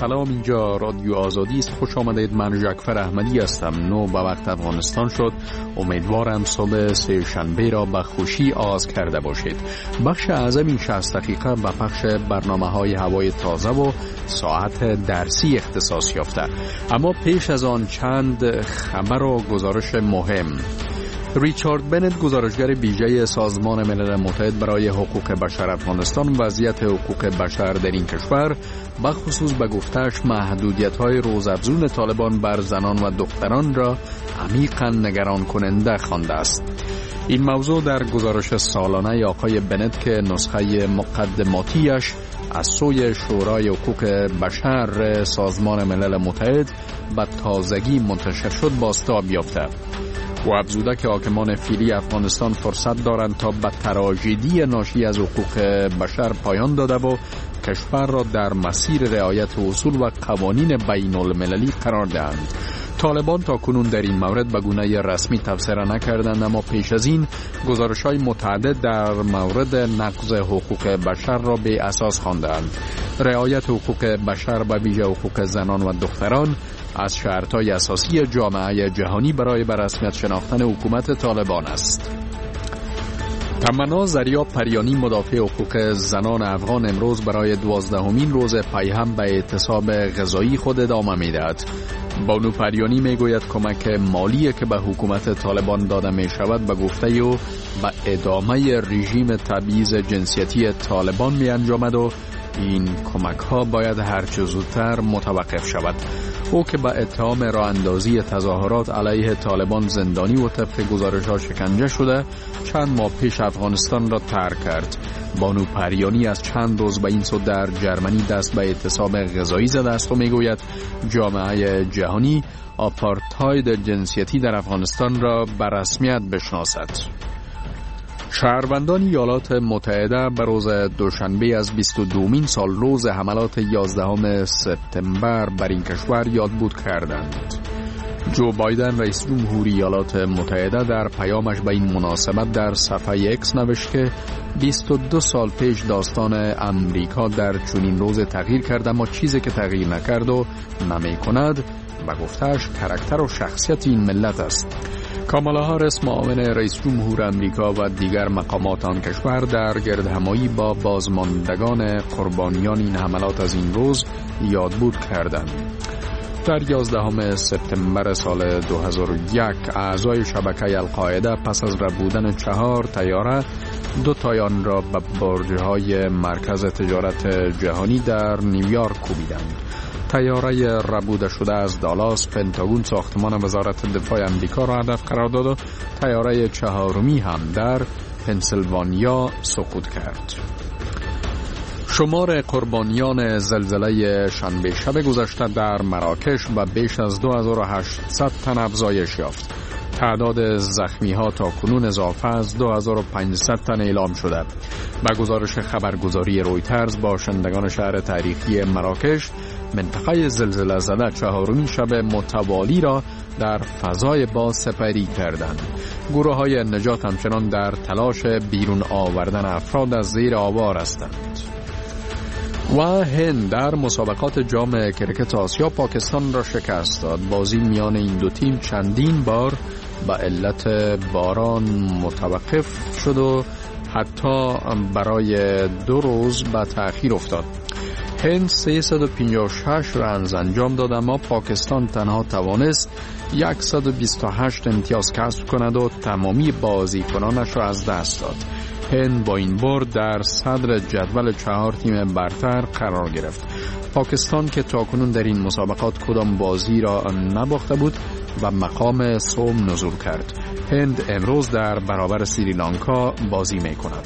سلام، اینجا رادیو آزادی است. خوش آمدید. من جعفر احمدی هستم. 9 به وقت افغانستان شد. امیدوارم صبح سه شنبه را به خوشی آغاز کرده باشید. بخش اعظم این 60 دقیقه به پخش برنامه‌های هوای تازه و ساعت درسی اختصاص یافته. اما پیش از آن چند خبر و گزارش مهم. ریچارد بنت، گزارشگر ویژه سازمان ملل متحد برای حقوق بشر افغانستان، وضعیت حقوق بشر در این کشور بخصوص به گفته‌اش محدودیت‌های روزافزون طالبان بر زنان و دختران را عمیقاً نگران کننده خوانده است. این موضوع در گزارش سالانه آقای بنت که نسخه مقدماتیش از سوی شورای حقوق بشر سازمان ملل متحد به تازگی منتشر شد بازتاب یافته. و افزوده که حاکمان فعلی افغانستان فرصت دارند تا به تراژدی ناشی از حقوق بشر پایان داده و کشور را در مسیر رعایت اصول و قوانین بین المللی قرار دهند. طالبان تا کنون در این مورد به گونه رسمی تبصره نکردند، اما پیش از این گزارش‌های متعدد در مورد نقض حقوق بشر را به اساس خواندند. رعایت حقوق بشر و ویژه حقوق زنان و دختران از شرط‌های اساسی جامعه جهانی برای به رسمیت شناختن حکومت طالبان است. تمنا زریا پریانی، مدافع حقوق زنان افغان، امروز برای 12مین روز پیهم به اعتصاب غذایی خود ادامه می‌دهد. بانو پریانی میگوید کمک مالی که به حکومت طالبان داده می شود به گفته او به ادامه رژیم تبعیض جنسیتی طالبان می انجامد و این کمک ها باید هرچه زودتر متوقف شود. او که به اتهام راه اندازی تظاهرات علیه طالبان زندانی و طبق گزارش ها شکنجه شده چند ماه پیش افغانستان را ترک کرد. بانو پریانی از چند روز به این سو در جرمنی دست به اعتصاب غذایی زده است و میگوید جامعه جهانی آپارتاید جنسیتی در افغانستان را به رسمیت بشناسد. شهروندان ایالات متحده به روز دوشنبه از 22مین سال روز حملات 11 سپتامبر بر این کشور یادبود کردند. جو بایدن رئیس جمهور ایالات متحده در پیامش به این مناسبت در صفحه اکس نوشت که 22 سال پیش داستان امریکا در چنین روز تغییر کرد، اما چیزی که تغییر نکرد و نمی کند به گفته‌اش کاراکتر و شخصیت این ملت است. کامالا هاریس، معاون رئیس جمهور امریکا و دیگر مقامات آن کشور در گردهمایی با بازماندگان قربانیان این حملات از این روز یادبود کردند. در 11 سپتامبر سال 2001 اعضای شبکه القاعده پس از ربودن 4 طیاره 2 تایان را به برج‌های مرکز تجارت جهانی در نیویورک کوبیدند. طیاره ربوده شده از دالاس پنتاگون ساختمان وزارت دفاع امریکا را هدف قرار داد و طیاره 4می هم در پنسیلوانیا سقوط کرد. شمار قربانیان زلزله شنبه شب گذشته در مراکش به بیش از 2800 تن افزایش یافت. تعداد زخمی ها تا کنون اضافه از 2500 تن اعلام شده. به گزارش خبرگزاری رویترز، باشندگان شهر تاریخی مراکش منطقه زلزله زده 4مین شب متوالی را در فضای باز سپری کردند. گروه های نجات همچنان در تلاش بیرون آوردن افراد از زیر آوار هستند. و هند در مسابقات جام کرکت آسیا پاکستان را شکست داد. بازی میان این دو تیم چندین بار به علت باران متوقف شد و حتی برای 2 روز به تأخیر افتاد. هند 356 رنز انجام داد، اما پاکستان تنها توانست 128 امتیاز کسب کند و تمامی بازیکنانش را از دست داد. هند با این برد در صدر جدول 4 تیم برتر قرار گرفت. پاکستان که تاکنون در این مسابقات کدام بازی را نباخته بود و مقام سوم نزول کرد. هند امروز در برابر سریلانکا بازی می کند.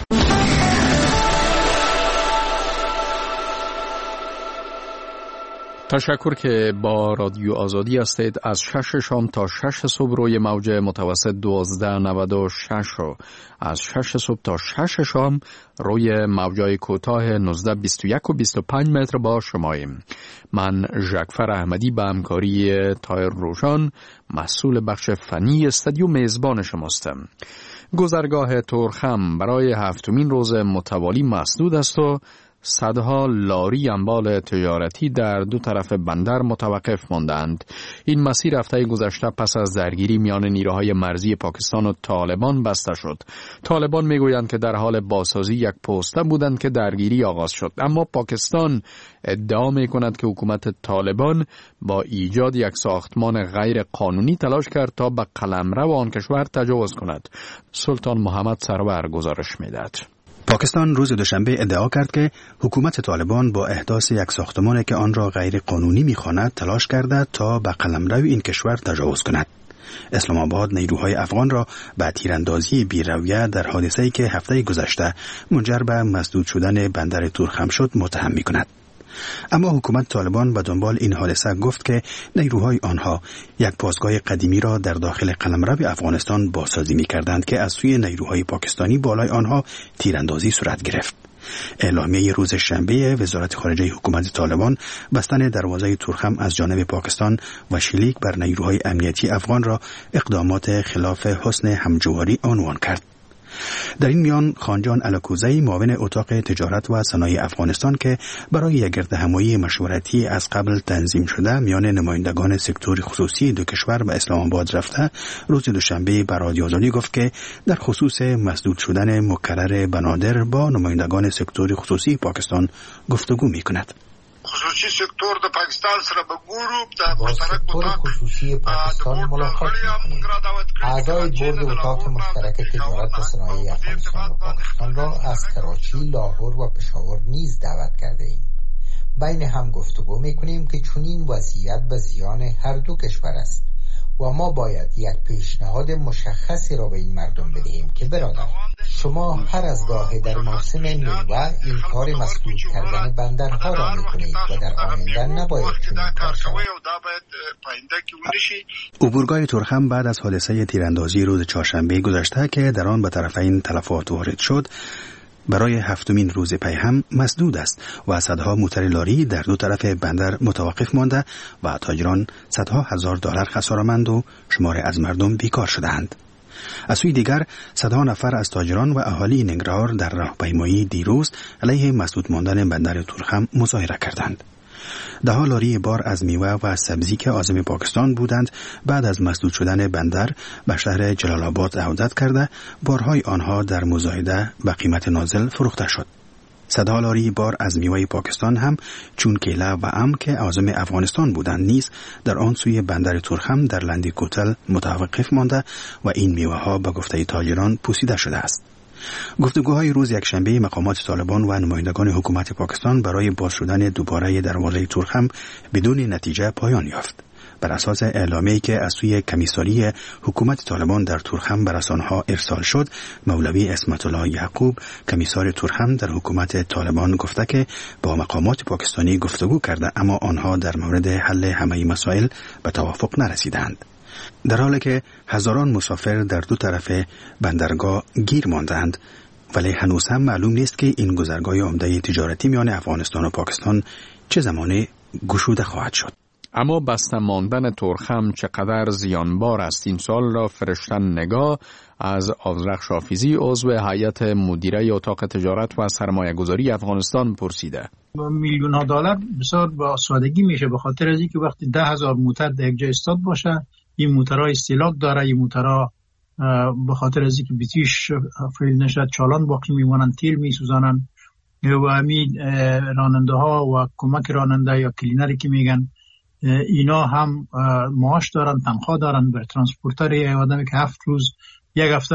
تشکر که با رادیو آزادی هستید. از 6 شام تا 6 صبح روی موج متوسط 1296 رو از 6 صبح تا 6 شام روی موجای کوتاه 19، 21 و 25 متر با شماییم. من جعفر احمدی به همکاری طاهر روشان مسئول بخش فنی استودیو میزبان شماستم. گذرگاه تورخم برای 7مین روز متوالی مسدود است و صدها لاری انبال تجارتی در دو طرف بندر متوقف ماندند. این مسیر هفته گذشته پس از درگیری میان نیروهای مرزی پاکستان و طالبان بسته شد. طالبان میگویند که در حال بازسازی یک پوسته بودند که درگیری آغاز شد، اما پاکستان ادعا میکند که حکومت طالبان با ایجاد یک ساختمان غیر قانونی تلاش کرد تا به قلمرو آن کشور تجاوز کند. سلطان محمد سرور گزارش میدهد. پاکستان روز دوشنبه ادعا کرد که حکومت طالبان با احداث یک ساختمان که آن را غیر قانونی می‌خواند تلاش کرده تا به قلمرو این کشور تجاوز کند. اسلام آباد نیروهای افغان را به تیراندازی بی‌رویه در حادثه‌ای که هفته گذشته منجر به مسدود شدن بندر تورخم شد متهم می‌کند. اما حکومت طالبان به دنبال این حادثه گفت که نیروهای آنها یک پاسگاه قدیمی را در داخل قلمرو افغانستان بازسازی می‌کردند که از سوی نیروهای پاکستانی بالای آنها تیراندازی صورت گرفت. اعلامیه روز شنبه وزارت خارجه حکومت طالبان بستن دروازه تورخم از جانب پاکستان و شلیک بر نیروهای امنیتی افغان را اقدامات خلاف حسن همجواری عنوان کرد. در این میان خانجان الکوزی معاون اتاق تجارت و صنایع افغانستان که برای یک گردهمایی مشورتی از قبل تنظیم شده میان نمایندگان سکتور خصوصی دو کشور به اسلام آباد رفته، روز دوشنبه به رادیو آزادی گفت که در خصوص مسدود شدن مکرر بنادر با نمایندگان سکتور خصوصی پاکستان گفتگو می‌کند. خصوصی سکتور د پاکستان سره به ګورو با سکتور خصوصی پاکستان ملاقات می‌کنیم. اعضای بورد اتاق مشترک تجارت و صنایع افغانستان و پاکستان را از کراچی، لاهور و پشاور نیز دعوت کرده ایم. بین هم گفتگو می‌کنیم که چنین وضعیت به زیان هر دو کشور است و ما باید یک پیشنهاد مشخصی را به این مردم بدهیم که برادر، شما هر از گاهی در موسم میوه این کار مسدود کردن بندرها را میکنید و در آینده نباید چنین کار شود. عبورگاه تورخم بعد از حادثه تیراندازی روز چهارشنبه گذشته که در آن به طرفین تلفات وارد شد، برای هفتمین روز پی هم مسدود است و صدها موتر لاری در دو طرف بندر متوقف مانده و تاجران صدها هزار دلار خساره‌مند و شماری از مردم بیکار شدند. از سوی دیگر صدها نفر از تاجران و اهالی ننگرهار در راهپیمایی دیروز علیه مسدود ماندن بندر تورخم مظاهره کردند. ده‌ها لاری بار از میوه و سبزی که عازم پاکستان بودند بعد از مسدود شدن بندر به شهر جلال آباد عودت کرده، بارهای آنها در مزایده به قیمت نازل فروخته شد. صدها لاری بار از میوه پاکستان هم چون کیله و ام که عازم افغانستان بودند نیز در آن سوی بندر تورخم در لندی کوتل متوقف مانده و این میوه ها به گفته تاجران پوسیده شده است. گفتگوهای روز یکشنبه مقامات طالبان و نمایندگان حکومت پاکستان برای باز شدن دوباره دروازه تورخم بدون نتیجه پایان یافت. بر اساس اعلامیه‌ای که از سوی کمیساری حکومت طالبان در تورخم به رسانه‌ها ارسال شد، مولوی اسمت الله یعقوب کمیسار تورخم در حکومت طالبان گفته که با مقامات پاکستانی گفتگو کرده اما آنها در مورد حل همه مسائل به توافق نرسیدند. در حالی که هزاران مسافر در دو طرف بندرگاه گیر ماندند، ولی هنوز هم معلوم نیست که این گذرگاه عمده تجارتی میان افغانستان و پاکستان چه زمانی گشوده خواهد شد. اما بسته ماندن تورخم چقدر زیانبار است این سال را فرشتن نگاه از آذرخش حافظی عضو هیئت مدیره اتاق تجارت و سرمایه گذاری افغانستان پرسیده. میلیون ها دلار بسیار با سادگی میشه، به خاطر از اینکه وقتی 10,000 موتر در یک جای استاد باشه، این موترها استهلاک داره، این موترها به خاطر از اینکه بیتیش فیل نشد چالان باقی میمونن، تیل میسوزانن و همین راننده ها و کمک راننده یا کلینری که میگن اینا هم معاش دارن، تنخواه دارن. بر ترانسپورتر یه آدمی که 7 روز یک هفته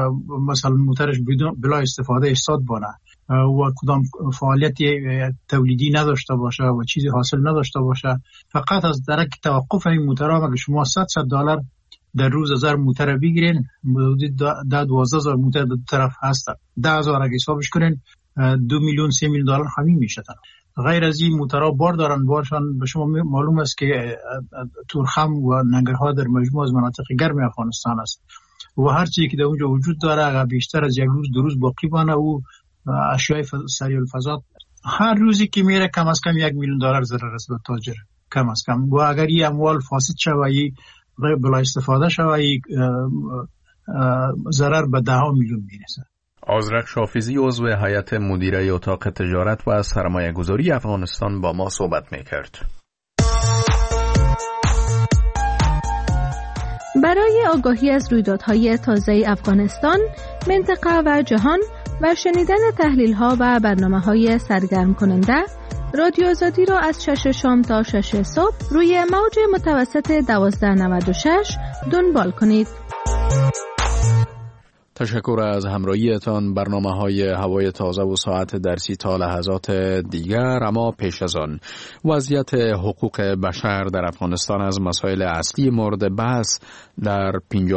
مثلا موترش بلا استفاده استاد بانه و کدام فعالیت تولیدی نداشته باشه و چیزی حاصل نداشته باشه، فقط از درک توقف این موترها اگه شما $100 در روز 1000 موتر بگیرین، حدود 12,000 موتر دو طرف هست. 10,000 اگه حسابش کنین 2 میلیون 3 میلیون دلار همین میشه. غیر از این موترها بار دارن، بارشان به شما معلوم است که تورخم و ننگرهار در مجموع از مناطق گرم افغانستان است و هر چیزی که در اونجا وجود داره اگر بیشتر از یک روز دو روز باقی بانه و اشیاء سریع الفضا هر روزی که میره کم از کم 1 میلیون دلار ضرر است به تاجر کم از کم. و اگر این اموال فاسد شوی بلا استفاده شوی ضرر به 10 میلیون میرسه. آذرخ شافیزی عضو هیئت مدیره اتاق تجارت و سرمایه گذاری افغانستان با ما صحبت میکرد. برای آگاهی از رویدادهای تازه افغانستان، منطقه و جهان و شنیدن تحلیل‌ها و برنامه‌های سرگرم کننده، رادیو آزادی را از 6 شام تا 6 صبح روی موج متوسط 1296 دنبال کنید. تشکر از همراهیتان. برنامه‌های هوای تازه و ساعت درسی تا لحظات دیگر. اما پیش از آن وضعیت حقوق بشر در افغانستان از مسائل اصلی مورد بحث در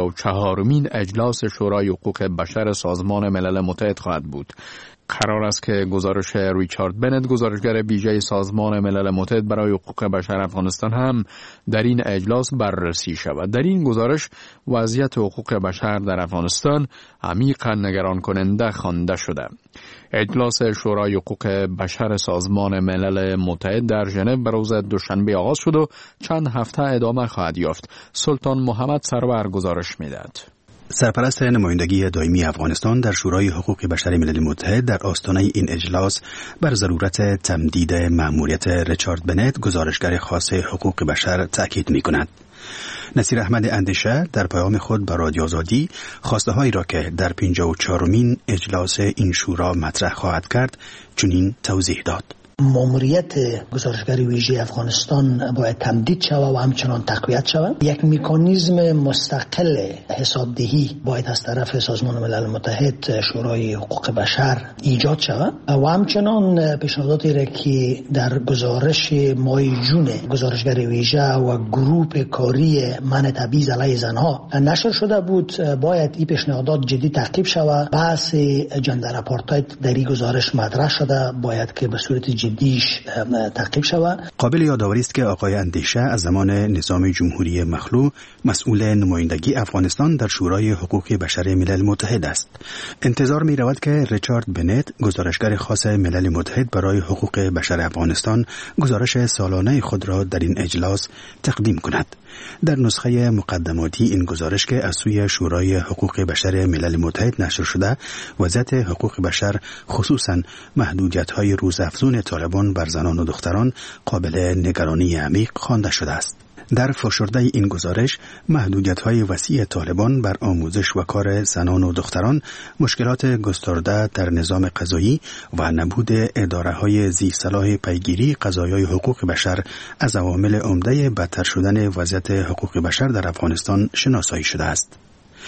54مین اجلاس شورای حقوق بشر سازمان ملل متحد خواهد بود. قرار است که گزارش ریچارد بنت، گزارشگر ویژه سازمان ملل متحد برای حقوق بشر افغانستان، هم در این اجلاس بررسی شود. در این گزارش وضعیت حقوق بشر در افغانستان عمیقاً نگران کننده خوانده شده. اجلاس شورای حقوق بشر سازمان ملل متحد در ژنو به روز دوشنبه آغاز شد و چند هفته ادامه خواهد یافت. سلطان محمد سرور گزارش می‌دهد. سرپرست نمایندگی دائمی افغانستان در شورای حقوق بشر ملل متحد در آستانه این اجلاس بر ضرورت تمدید مأموریت ریچارد بنت، گزارشگر خاص حقوق بشر، تأکید می‌کند. نصیر احمد اندیشه در پیام خود به رادیو آزادی خواسته‌هایی را که در 54مین اجلاس این شورا مطرح خواهد کرد چنین توضیح داد. ماموریت گزارشگر ویژه افغانستان باید تمدید شود و همچنان تقویت شود. یک مکانیزم مستقل حسابدهی باید از طرف سازمان ملل متحد شورای حقوق بشر ایجاد شود و همچنان پیشنهاداتی را که در گزارش ماه جون گزارشگر ویژه و گروه کاری منع تبعیض علیه زنها نشر شده بود باید این پیشنهادات جدی تعقیب شود. بحث جندر آپارتاید در این گزارش مطرح شده باید که به صورت جدیش تعقیب شود. قابل یادآوری است که آقای اندیشه از زمان نظام جمهوری مخلوع مسئول نمایندگی افغانستان در شورای حقوق بشر ملل متحد است. انتظار می رود که ریچارد بنت، گزارشگر خاص ملل متحد برای حقوق بشر افغانستان، گزارش سالانه خود را در این اجلاس تقدیم کند. در نسخه مقدماتی این گزارش که از سوی شورای حقوق بشر ملل متحد نشر شده، وضعیت حقوق بشر خصوصاً محدودیت‌های روزافزون طالبان بر زنان و دختران قابل نگرانی عمیق خوانده شده است. در فشرده این گزارش محدودیت‌های وسیع طالبان بر آموزش و کار زنان و دختران، مشکلات گسترده در نظام قضایی و نبود اداره‌های ذی صلاح پیگیری قضایای حقوق بشر از عوامل عمده بدتر شدن وضعیت حقوق بشر در افغانستان شناسایی شده است.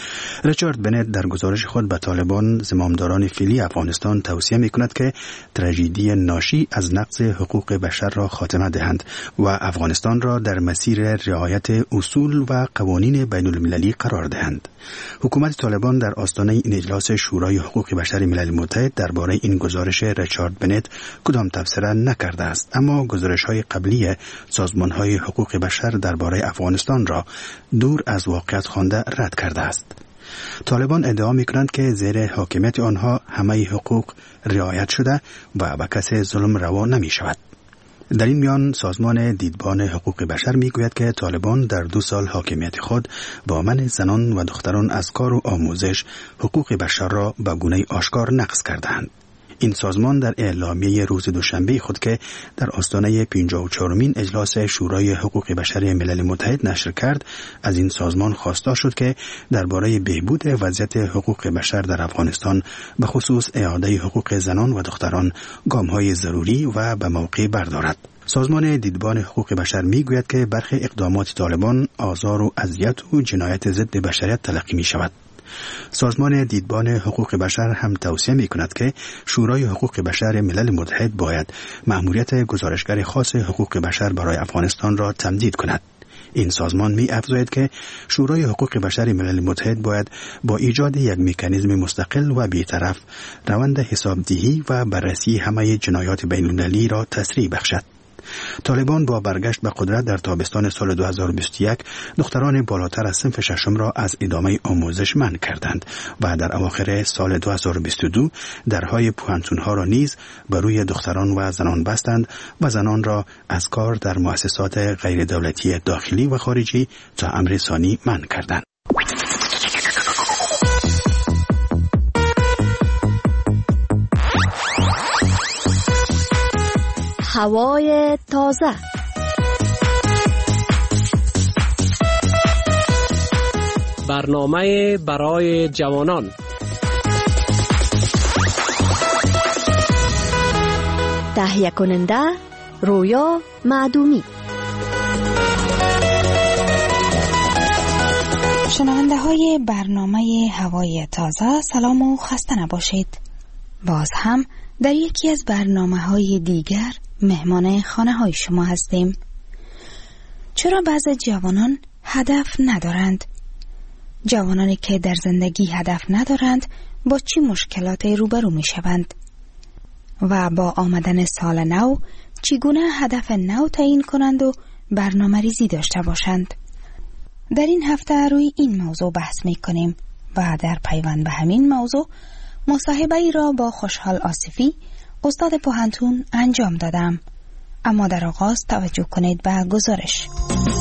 ریچارد بنت در گزارش خود به طالبان زمامداران فعلی افغانستان توصیه می‌کند که تراژدی ناشی از نقض حقوق بشر را خاتمه دهند و افغانستان را در مسیر رعایت اصول و قوانین بین‌المللی قرار دهند. حکومت طالبان در آستانه این اجلاس شورای حقوق بشر ملل متحد درباره این گزارش ریچارد بنت کدام تبصره نکرده است، اما گزارش‌های قبلی سازمان‌های حقوق بشر درباره افغانستان را دور از واقعیت خوانده رد کرده است. طالبان ادعا می‌کنند که زیر حاکمیت آنها همه حقوق رعایت شده و به کسی ظلم روا نمی‌شود. در این میان سازمان دیدبان حقوق بشر میگوید که طالبان در 2 سال حاکمیت خود با منع زنان و دختران از کار و آموزش حقوق بشر را به گونه آشکار نقض کردند. این سازمان در اعلامیه روز دوشنبه خود که در آستانه 54مین اجلاس شورای حقوق بشر ملل متحد نشر کرد، از این سازمان خواستار شد که درباره بهبود وضعیت حقوق بشر در افغانستان به خصوص اعاده حقوق زنان و دختران گام‌های ضروری و به موقع بردارد. سازمان دیدبان حقوق بشر میگوید که برخی اقدامات طالبان آزار و اذیت و جنایت ضد بشریت تلقی می شود. سازمان دیدبان حقوق بشر هم توصیه می کند که شورای حقوق بشر ملل متحد باید مأموریت گزارشگر خاص حقوق بشر برای افغانستان را تمدید کند. این سازمان می افزاید که شورای حقوق بشر ملل متحد باید با ایجاد یک مکانیزم مستقل و بی‌طرف روند حسابدهی و بررسی همه جنایات بین‌المللی را تسریع بخشد. طالبان با برگشت به قدرت در تابستان سال 2021 دختران بالاتر از صنف ششم را از ادامه آموزش منع کردند و در اواخر سال 2022 درهای پوهنتون‌ها را نیز بر روی دختران و زنان بستند و زنان را از کار در مؤسسات غیر دولتی داخلی و خارجی تا امر ثانی منع کردند. هوای تازه. برنامه برای جوانان. تهیه کننده رویا معدومی. شنونده های برنامه هوای تازه، سلام و خسته نباشید. باز هم در یکی از برنامه های دیگر مهمان خانه های شما هستیم. چرا بعضی جوانان هدف ندارند؟ جوانانی که در زندگی هدف ندارند با چی مشکلاتی روبرو می شوند؟ و با آمدن سال نو چگونه هدف نو تعیین کنند و برنامه ریزی داشته باشند؟ در این هفته روی این موضوع بحث می کنیم و در پیوند به همین موضوع مصاحبه ای را با خوشحال آصفی استاد پوهنتون انجام دادم. اما در آغاز توجه کنید به گزارش.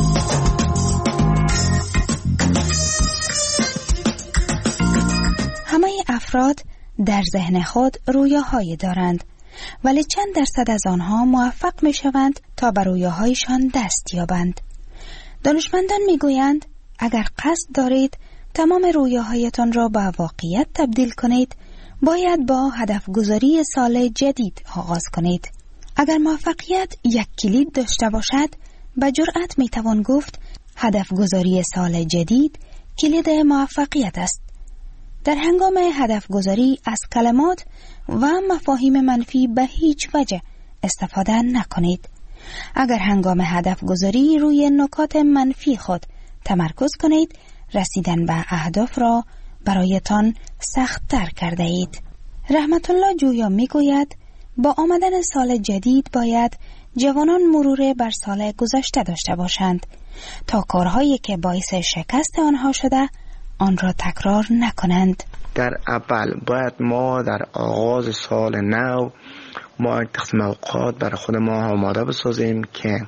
همه افراد در ذهن خود رویاهایی دارند، ولی چند درصد از آنها موفق می شوند تا به رویاهایشان دست یابند. دانشمندان می گویند اگر قصد دارید تمام رویاهایتان را به واقعیت تبدیل کنید، باید با هدف گذاری سال جدید آغاز کنید. اگر موفقیت یک کلید داشته باشد، به جرأت می توان گفت هدف گذاری سال جدید کلید موفقیت است. در هنگام هدف گذاری از کلمات و مفاهیم منفی به هیچ وجه استفاده نکنید. اگر هنگام هدف گذاری روی نکات منفی خود تمرکز کنید، رسیدن به اهداف را برایتان سخت تر کرده اید. رحمت الله جویا می گوید با آمدن سال جدید باید جوانان مرور بر سال گذشته داشته باشند تا کارهایی که باعث شکست آنها شده آن را تکرار نکنند. در اول باید ما در آغاز سال نو ما تقسیم اوقات برای خود ما آماده بسازیم که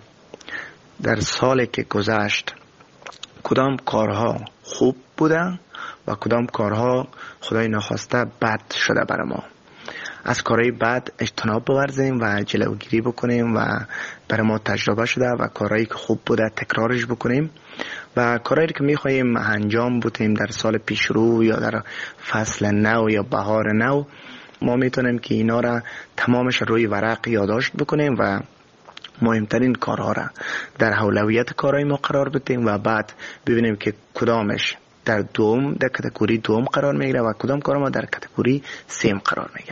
در سالی که گذشت کدام کارها خوب بودن و کدام کارها خدای نخواسته بد شده برای ما. از کارهای بد اجتناب بورزیم و جلوگیری بکنیم و برای ما تجربه شده و کارهایی که خوب بوده تکرارش بکنیم و کارهایی که میخواییم انجام بدیم در سال پیشرو یا در فصل نو یا بهار نو، ما میتونیم که اینا را تمامش روی ورق یادداشت بکنیم و مهمترین کارها را در اولویت کارهای ما قرار بدیم و بعد ببینیم که کدامش در کاتگوری دوم قرار میگیره و کدام کار ما در کاتگوری سیم قرار میگیره.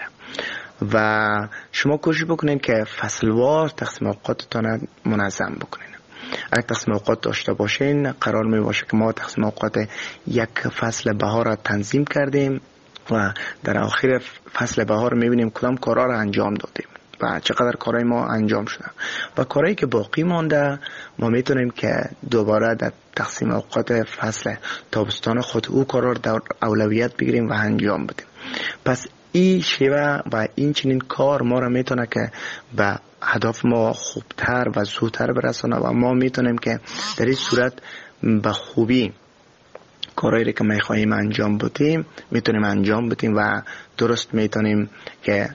و شما کوشش بکنین که فصلوار تقسیم اوقاتتان منظم بکنین. اگر تقسیم اوقات داشته باشین قرار می باشه که ما تقسیم اوقات یک فصل بهار را تنظیم کردیم و در آخر فصل بهار میبینیم کدام کارها را انجام دادیم و چقدر کارهای ما انجام شده و کارهایی که باقی مانده ما میتونیم که دوباره در تقسیم اوقات فصل تابستان خود او کارها را در اولویت بگیریم و انجام بدیم. پس این شیوه و این چنین کار ما را میتونه که به هدف ما خوبتر و زودتر برسونه و ما میتونیم که در این صورت به خوبی کارهایی که میخواهیم انجام بدیم میتونیم انجام بدیم و درست میتونیم که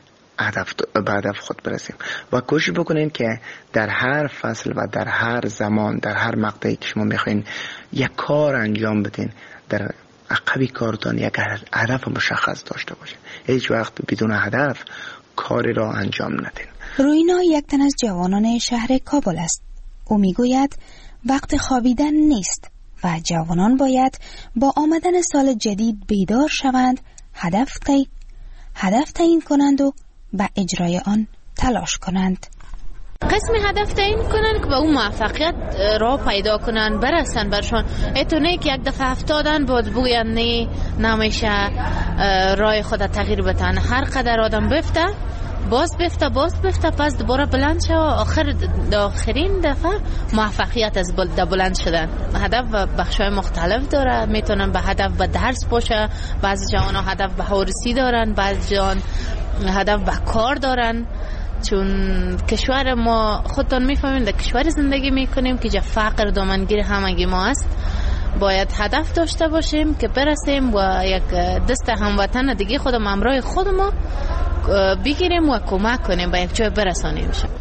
به هدف خود برسیم. و کوشش بکنین که در هر فصل و در هر زمان در هر مقطعی که شما میخواین یک کار انجام بدین، در عقبی کارتان یک هدف مشخص داشته باشین. هیچ وقت بدون هدف کاری را انجام ندین. روینا یک تن از جوانان شهر کابل است. او میگوید وقت خوابیدن نیست و جوانان باید با آمدن سال جدید بیدار شوند، هدف تعیین کنند و به اجرای آن تلاش کنند. قسم هدف تعیین کنن که به اون موفقیت را پیدا کنن، برسن برشان. اتونه که یک دفعه افتادن باید بگوین نه نمیشه رای خود تغییر بدن. هر قدر آدم باز بفته پس دوباره بلند شد. آخرین دفعه موفقیت از بلند شدن. هدف و بخشای مختلف داره. میتونن به هدف به درس باشه، بعضی جوان ها هدف به هورسی دارن، بعضی جوان هدف به کار دارن. چون کشور ما خودتان میفهمید در کشور زندگی میکنیم که جا فقر دامنگیر همگی ما است. باید هدف داشته باشیم که برسیم و یک دست هموطن دیگه خودم همراه خود ما بگیریم و کمک کنیم به یک جای برسانیم.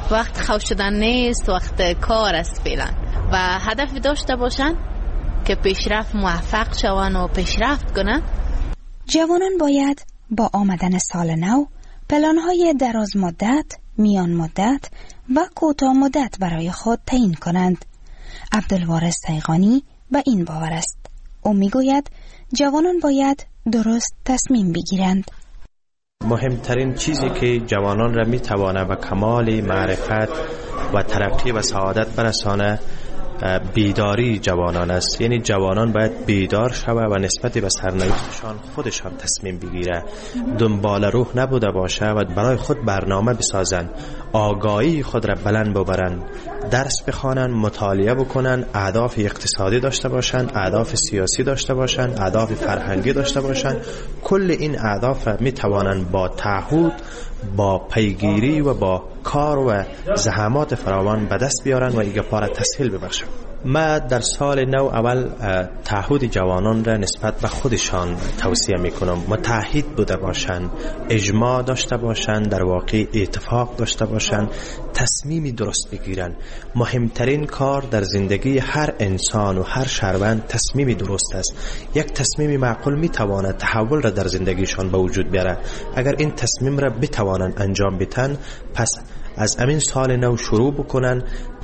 وقت خوش شدن نیست، وقت کار است فعلا و هدف داشته باشن که پیشرفت موفق شون و پیشرفت کنن. جوانان باید با آمدن سال نو پلان‌های دراز مدت، میان مدت و کوتاه مدت برای خود تعیین کنند. عبدالوارث سیغانی به این باور است. او میگوید جوانان باید درست تصمیم بگیرند. مهمترین چیزی که جوانان را میتوانه به کمال معرفت و ترقی و سعادت برسانه بیداری جوانان است. یعنی جوانان باید بیدار شوه و نسبت به سرنوشتشان خودشان تصمیم بگیره، دنبال روح نبوده باشه و برای خود برنامه بسازن، آگاهی خود را بلند ببرن، درس بخوانن، مطالعه بکنن، اهداف اقتصادی داشته باشن، اهداف سیاسی داشته باشن، اهداف فرهنگی داشته باشن. کل این اهداف می توانن با تعهد، با پیگیری و با کار و زحمات فراوان به دست بیارن و ایگه پاره تسهیل ببخشن. ما در سال نو اول تعهد جوانان را نسبت به خودشان توصیه میکنم. متعهد بوده باشند، اجماع داشته باشند، در واقع اتفاق داشته باشند، تصمیمی درست بگیرن. مهمترین کار در زندگی هر انسان و هر شهروند تصمیمی درست است. یک تصمیمی معقول میتواند تحول را در زندگیشان به وجود بیاره. اگر این تصمیم را بتوانند انجام بدن، پس از همین سال نو شروع بکنن.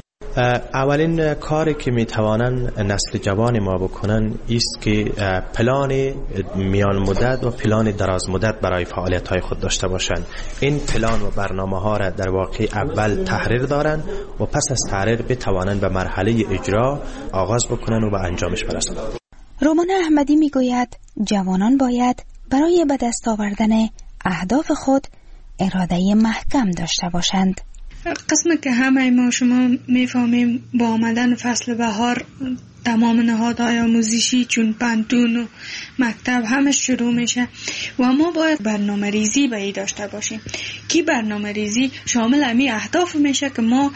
اولین کاری که میتوانن نسل جوان ما بکنن است که پلان میان مدت و پلان دراز مدت برای فعالیت های خود داشته باشند. این پلان و برنامه ها را در واقع اول تحریر دارن و پس از تحریر بتوانند به مرحله اجرا آغاز بکنن و به انجامش برسند. رومان احمدی میگوید جوانان باید برای به دست آوردن اهداف خود اراده محکم داشته باشند. قسم که همه ما شما میفهمیم با آمدن فصل بهار تمام نهادهای آموزشی چون پانتون و مکتب همه شروع میشه و ما باید برنامه ریزی به ای داشته باشیم که برنامه ریزی شامل امی اهداف میشه که ما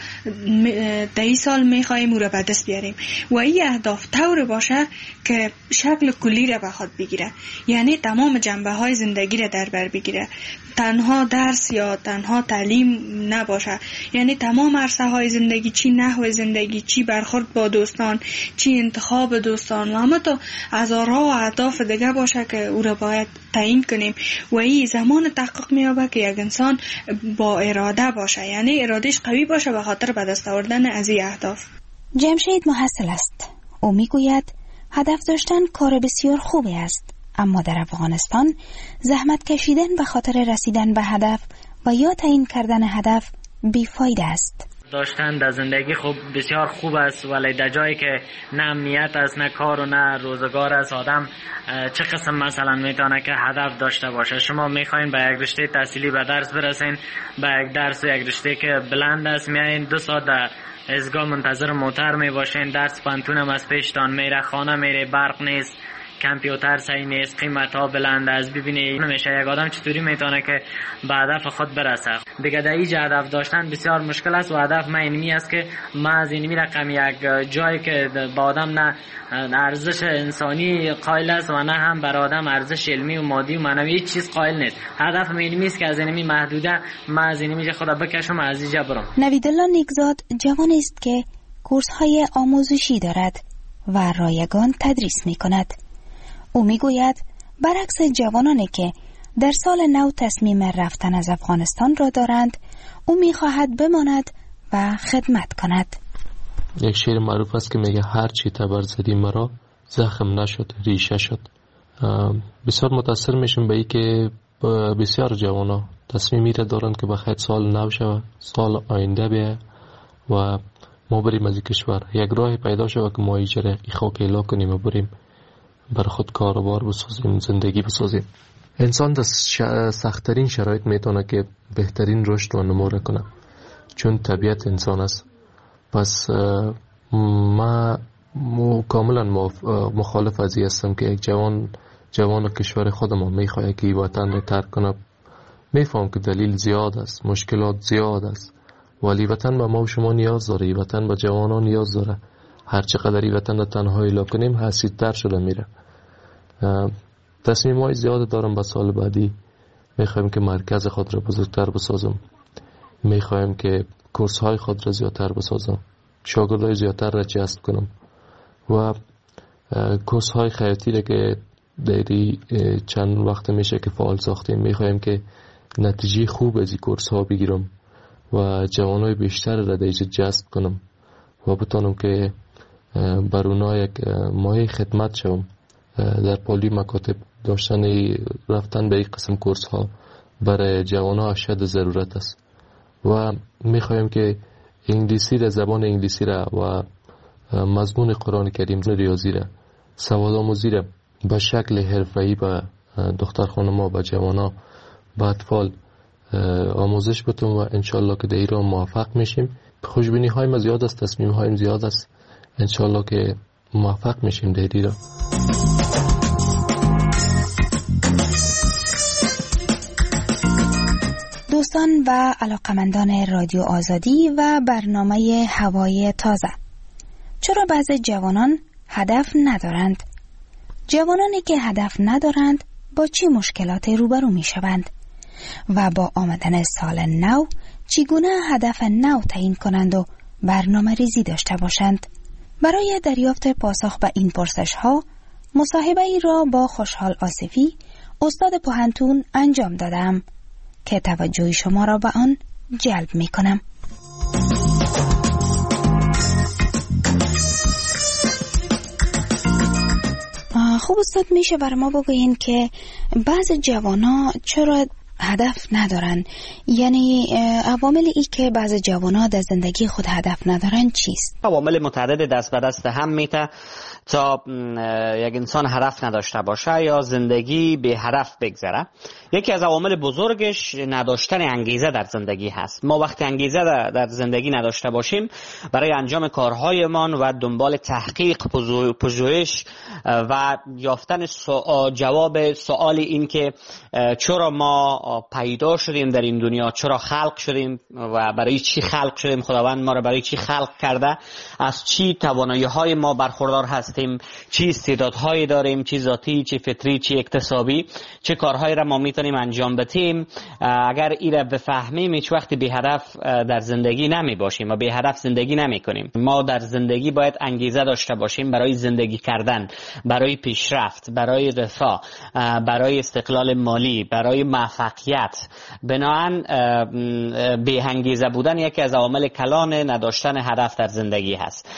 در این سال میخواییم او را به دست بیاریم و این اهداف طور باشه که شکل کلی را به خود بگیره، یعنی تمام جنبه های زندگی را در بر بگیره، تنها درس یا تنها تعلیم نباشه، یعنی تمام عرصه های زندگی، چی نحو زندگی، چی برخورد با دوستان، چی انتخاب دوستان و همه تا هزارها و اهداف دیگه باشه که او را باید تعیین کنیم و این زمان تحقق میابه که یک انسان با اراده باشه، یعنی ارادهش قوی باشه به خاطر به دست آوردن از این اهداف. جمشید محصل است. او میگوید هدف داشتن کار بسیار خوبی است، اما در افغانستان زحمت کشیدن به خاطر رسیدن به هدف و یا تعیین کردن هدف بیفایده است. داشتن در زندگی خوب بسیار خوب است، ولی در جایی که نه امنیت است، نه کار و نه روزگار است، آدم چه قسم مثلا میتونه که هدف داشته باشه؟ شما میخواین به یک رشته تحصیلی به درس برسین، به یک درس یک رشته که بلند است میایین 2 ساعت در ایستگاه منتظر موتر میباشین، درس پانتون هم از پیشتان میره، خانه میره، برق نیست، کامپیوتر صحیح نیست، قیمت ها بلند است. ببینید نمیشه یک آدم چطوری میتونه که به هدف خود برسه. دیگه در اینجا هدف داشتن بسیار مشکل است و هدف من اینمی است که ما از اینمی رقم یک جایی که با آدم نه ارزش انسانی قائل است و نه هم بر آدم ارزش علمی و مادی و معنوی هیچ چیز قائل نیست. هدف من اینمی است که از اینمی محدوده ما از اینمی خدا بکشم از اینجا برم. نویدالله نیکزاد جوانی است که کورس های آموزشی دارد و رایگان تدریس میکند. او میگوید برعکس جوانانی که در سال نو تصمیم رفتن از افغانستان را دارند، او میخواهد بماند و خدمت کند. یک شعر معروف است که میگه هر چی تبر زدی مرا زخم نشد ریشه شد. بسیار متاثر میشم به این که بسیار جوانا تصمیمی را دارند که بخیر سال نو شود، سال آینده بیه و ما بریم از این کشور، یک راه پیدا شود که ما ایجره ای خاک اعلا کنیم و بریم بر خود کاروبار بسازیم، زندگی بسازیم. انسان در سخت‌ترین شرایط میتونه که بهترین رشد و نمو کنه، چون طبیعت انسان است. پس ما کاملا مخالف از این هستم که یک جوان کشور خودمان میخواد که وطن را ترک کنه. میفهم که دلیل زیاد است، مشکلات زیاد است، ولی وطن به ما و شما نیاز داره، وطن به جوانان نیاز داره. هر چقدر این وطن را تنها اعلا کنیم حسیدتر شده میره. تصمیم های زیاد دارم به سال بعدی. میخوایم که مرکز خود را بزرگتر بسازم، میخوایم که کورس های خود را زیادتر بسازم، شاگردای زیادتر را جذب کنم و کورس های خیاطی را که دیری چند وقت میشه که فعال ساختیم، میخوایم که نتیجه خوب از این کورس ها بگیرم و جوانای بیشتر را دیجا جذب کنم و بتانم که بر اونا یک مایه خدمت شوم. در پالی مکاتب داشتن رفتن به این قسم کورس ها برای جوانها اشد ضرورت است و میخوایم که انگلیسی را، زبان انگلیسی را و مضمون قرآن کریم، ریاضی را، سواد آموزی را به شکل حرفه‌ای به دختر خانم‌ها، به جوان‌ها، به اطفال آموزش بدم و انشالله که در ایران موفق میشیم. خوشبینی های ما زیاد است، تصمیم هایم زیاد است، انشالله که موفق میشیم در ایران. دوستان و علاقمندان رادیو آزادی و برنامه هوای تازه، چرا بعضی جوانان هدف ندارند؟ جوانانی که هدف ندارند با چه مشکلات روبرو می شوند و با آمدن سال نو چگونه هدف نو تعیین کنند و برنامه ریزی داشته باشند؟ برای دریافت پاسخ به این پرسش ها مصاحبه ای را با خوشحال آصفی، استاد پوهنتون انجام دادم که توجه شما را به آن جلب می کنم. خوب استاد، میشه بر ما بگوین که بعض جوانا چرا هدف ندارن؟ یعنی عوامل ای که بعض جوانا در زندگی خود هدف ندارن چیست؟ عوامل متعدد دست به دست هم میته تا یک انسان هدف نداشته باشه یا زندگی به هدف بگذره. یکی از عوامل بزرگش نداشتن انگیزه در زندگی هست. ما وقتی انگیزه در زندگی نداشته باشیم برای انجام کارهایمان و دنبال تحقیق، پژوهش و یافتن جواب سوال این که چرا ما پیدا شدیم در این دنیا، چرا خلق شدیم و برای چی خلق شدیم، خداوند ما را برای چی خلق کرده، از چی توانایی‌های ما برخوردار هستیم، چی استعدادهایی داریم، چی ذاتی، چی فطری، چی اکتسابی، چه کارهایی را ما میتونیم انجام بدیم. اگر این را بفهمیم هیچ وقت بی هدف در زندگی نمی باشیم و بی هدف زندگی نمی کنیم. ما در زندگی باید انگیزه داشته باشیم برای زندگی کردن، برای پیشرفت، برای رفاه، برای استقلال مالی، برای موفقیت. بنابراین بی انگیزه بودن یکی از عوامل کلان نداشتن هدف در زندگی هست.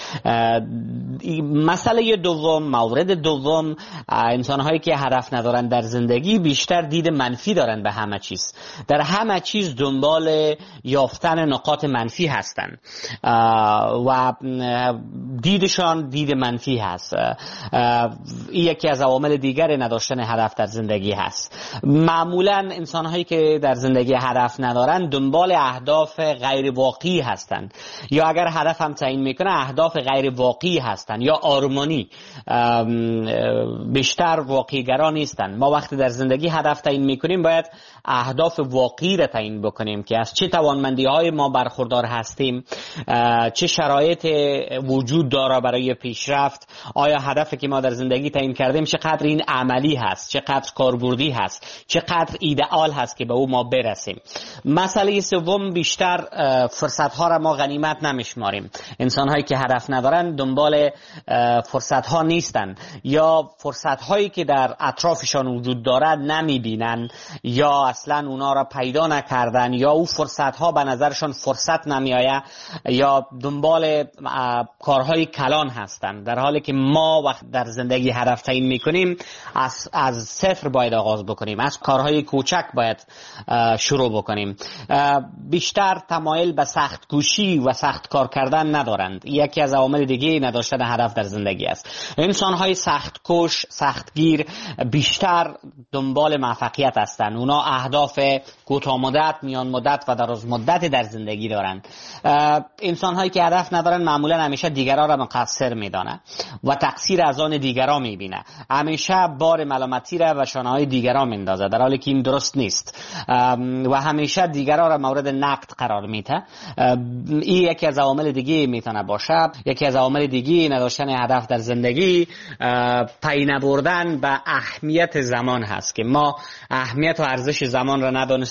مسئله دوم، مورد دوم، انسان‌هایی که هدف ندارن در زندگی بیشتر دید منفی دارن به همه چیز. در همه چیز دنبال یافتن نقاط منفی هستن و دیدشان دید منفی هست. این یکی از عوامل دیگر نداشتن هدف در زندگی هست. معمولاً انسان‌هایی که در زندگی هدف ندارن دنبال اهداف غیر واقعی هستند، یا اگر هدف هم تعیین میکنه اهداف غیر واقعی هستند یا آرمانی، بیشتر واقعی‌گرا نیستند. ما وقتی در زندگی هدف تعیین میکنیم باید اهداف واقعی را تعیین بکنیم که از چه توانمندی‌های ما برخوردار هستیم، چه شرایط وجود داره برای پیشرفت، آیا هدفی که ما در زندگی تعیین کردیم چقدر این عملی هست، چقدر کاربردی هست، چقدر ایدئال هست که به او ما برسیم. مسئله سوم، بیشتر فرصت‌ها را ما غنیمت نمیشماریم. انسان‌هایی که هدف ندارن دنبال فرصت‌ها نیستن یا فرصت‌هایی که در اطرافشان وجود دارد نمی‌بینن یا اصلا اونا را پیدا نکردن یا او فرصت‌ها به نظرشان فرصت نمی‌آید یا دنبال کارهای کلان هستن، در حالی که ما وقت در زندگی هدف تعیین می‌کنیم از صفر باید آغاز بکنیم، از کارهای کوچک باید شروع بکنیم. بیشتر تمایل به سخت کوشی و سخت کار کردن ندارند. یکی از عوامل دیگه نداشتن هدف در زندگی است. انسان‌های سخت کوش، سختگیر بیشتر دنبال موفقیت هستند. اونا اهداف کوتاه مدت، میان مدت و دراز مدت در زندگی دارند. انسان‌هایی که هدف ندارن معمولا همیشه دیگران را مقصر می‌دانند و تقصیر از آن دیگران می‌بینه. همیشه بار ملامتی را و شانه‌های دیگران میندازه، در حالی که این درست نیست و همیشه دیگران را مورد نقد قرار میده. این یکی از عوامل دیگه میتونه باشه. یکی از عوامل دیگه نداشتن هدف در زندگی پی نبردن به اهمیت زمان هست که ما اهمیت و ارزش زمان را ندانستیم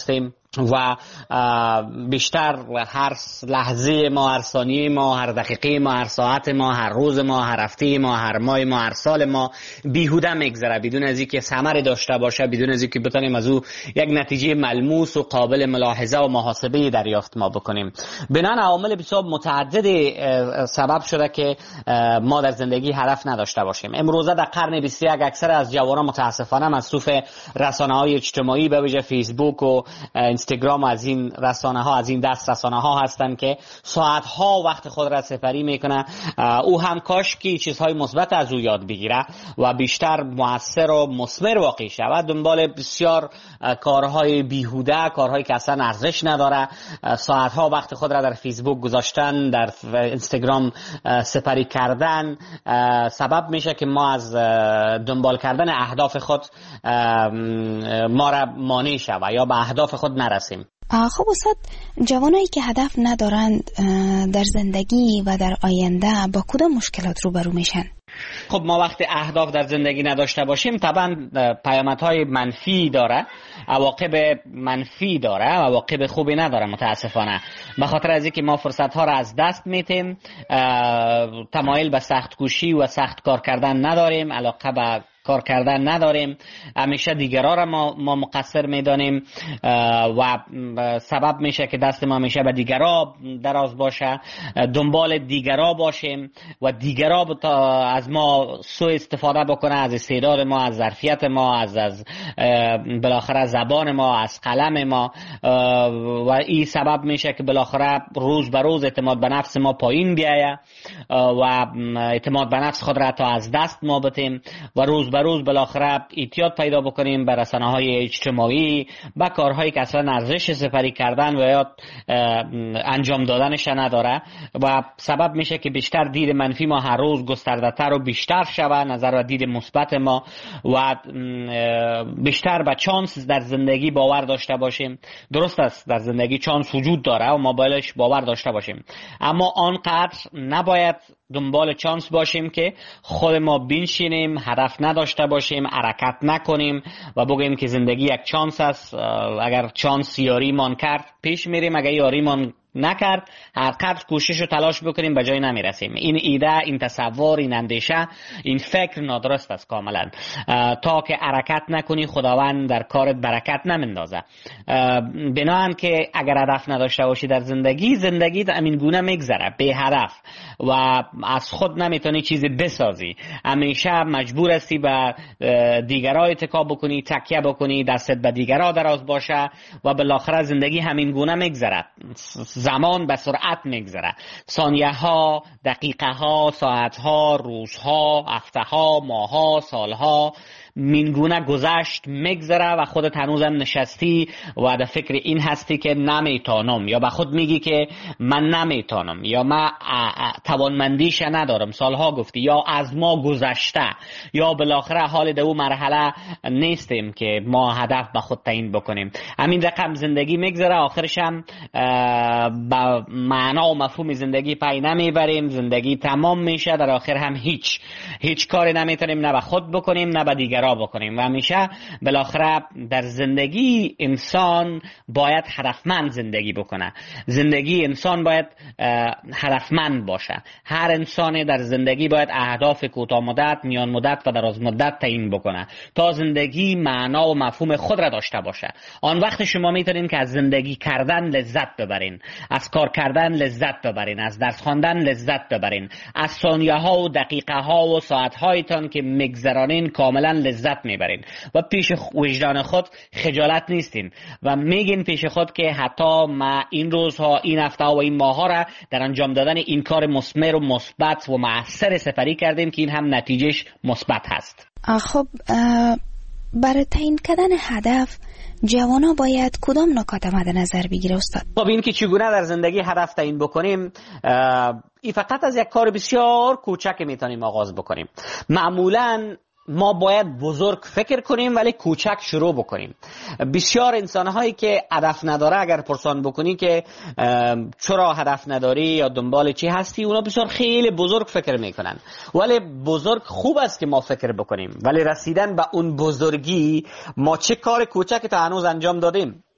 و بیشتر هر لحظه ما، هر ثانیه ما، هر دقیقه ما، هر ساعت ما، هر روز ما، هر هفته ما، هر ماه ما، هر سال ما بیهوده میگذره بدون از اینکه ثمری داشته باشه، بدون از اینکه بتونیم از او یک نتیجه ملموس و قابل ملاحظه و محاسبه دریافت ما بکنیم. بنابراین عوامل بسیار متعدد سبب شده که ما در زندگی هدف نداشته باشیم. امروزه در قرن 21 اکثر از جوانان متاسفانه مصروف رسانه‌های اجتماعی به ویژه فیسبوک و اینستاگرام از این رسانه ها، از این دست رسانه ها هستند که ساعت ها وقت خود را سپری میکنه. او هم کاش که چیزهای مثبت از او یاد بگیره و بیشتر مؤثر و مثمر واقع شود. دنبال بسیار کارهای بیهوده، کارهایی که اصلا ارزش نداره، ساعت ها وقت خود را در فیسبوک گذاشتن، در اینستاگرام سپری کردن سبب میشه که ما از دنبال کردن اهداف خود ما را مانع شود یا به اهداف خود نرسیم. خب استاد، جوانایی که هدف ندارند در زندگی و در آینده با کدام مشکلات روبرو میشن؟ خب ما وقتی اهداف در زندگی نداشته باشیم طبعا پیامدهای منفی داره، عواقب منفی داره، عواقب خوبی نداره متاسفانه. به خاطر از اینکه ما فرصت ها را از دست میتیم، تمایل به سخت کوشی و سخت کار کردن نداریم، علاقه به کار کردن نداریم، همیشه دیگران را ما مقصر میدانیم و سبب میشه که دست ما همیشه به دیگران دراز باشه، دنبال دیگران باشیم و دیگران از ما سوء استفاده بکنه، از استعداد ما، از ظرفیت ما، از بالاخره زبان ما، از قلم ما، و این سبب میشه که بالاخره روز به روز اعتماد به نفس ما پایین بیایه و اعتماد به نفس خود را تا از دست ما بتیم و روز به روز بالاخره اعتیاد پیدا بکنیم به رسانه‌های اجتماعی، به کارهایی که اصلا ارزش سپری کردن و یا انجام دادنش نداره و سبب میشه که بیشتر دید منفی ما هر روز گسترده‌تر و بیشتر شود، نظر و دید مثبت ما و بیشتر به چانس در زندگی باور داشته باشیم. درست است در زندگی چانس وجود داره و ما بایدش باور داشته باشیم، اما آنقدر نباید دنبال چانس باشیم که خود ما بنشینیم، هدف نداشته باشیم، حرکت نکنیم و بگیم که زندگی یک چانس است، اگر چانس یاریمان کرد پیش میریم، اگر یاریمان نکرد هر قدر کوشش و تلاش بکنیم به جای نمیرسیم. این ایده، این تصور، این اندیشه، این فکر نادرست است کاملا. تا که حرکت نکنی خداوند در کارت برکت نمیندازه. بنابراین که اگر هدف نداشته باشی در زندگی همین گونه میگذره بی هدف و از خود نمیتونی چیزی بسازی، همیشه مجبور هستی به دیگرها اتکا بکنی، تکیه بکنی، دستت به دیگرها دراز باشه و بالاخره زندگی همین گونه میگذره. زمان به سرعت میگذره، ثانیه ها، دقیقه ها، ساعت ها، روزها، هفته ها، ماه ها، سال ها مینگونه گذشت میگذره و خودت هنوزم نشستی و در فکر این هستی که نمیتونم، یا به خود میگی که من نمیتونم، یا من توانمندیش ندارم، سالها گفتی، یا از ما گذشته، یا بالاخره حال دو مرحله نیستیم که ما هدف به خود تعیین بکنیم. همین رقم زندگی میگذره، آخرش هم با معنا و مفهوم زندگی پی نمیبریم، زندگی تمام میشه، در آخر هم هیچ کاری نمیتونیم نه به خود بکنیم نه به دیگران بکنیم. و همیشه بالاخره در زندگی انسان باید هدفمند زندگی بکنه، زندگی انسان باید هدفمند باشه. هر انسان در زندگی باید اهداف کوتاه مدت، میان مدت و دراز مدت تعیین بکنه تا زندگی معنا و مفهوم خود را داشته باشه. آن وقت شما میتونین که از زندگی کردن لذت ببرین، از کار کردن لذت ببرین، از درس خواندن لذت ببرین، از ثانیه ها و دقیقه ها و ساعت هایتان که میگذرانین کاملا لذت میبرین و پیش وجدان خود خجالت نیستین و میگین پیش خود که حتی ما این روزها، این هفته و این ماه ها را در انجام دادن این کار مثمر و مثبت و مؤثر سپری کردیم که این هم نتیجهش مثبت هست. خب برای تعیین کردن هدف جوانا باید کدام نکات مد نظر بگیره استاد؟ خب این که چگونه در زندگی هدف تعیین بکنیم، این فقط از یک کار بسیار کوچک میتونیم آغاز بکنیم. معمولاً ما باید بزرگ فکر کنیم ولی کوچک شروع بکنیم. بسیار انسان‌هایی که هدف نداره اگر پرسان بکنی که چرا هدف نداری یا دنبال چی هستی، اونا بسیار خیلی بزرگ فکر میکنن. ولی بزرگ خوب است که ما فکر بکنیم، ولی رسیدن به اون بزرگی ما چه کار کوچکی تا هنوز انجام دادیم.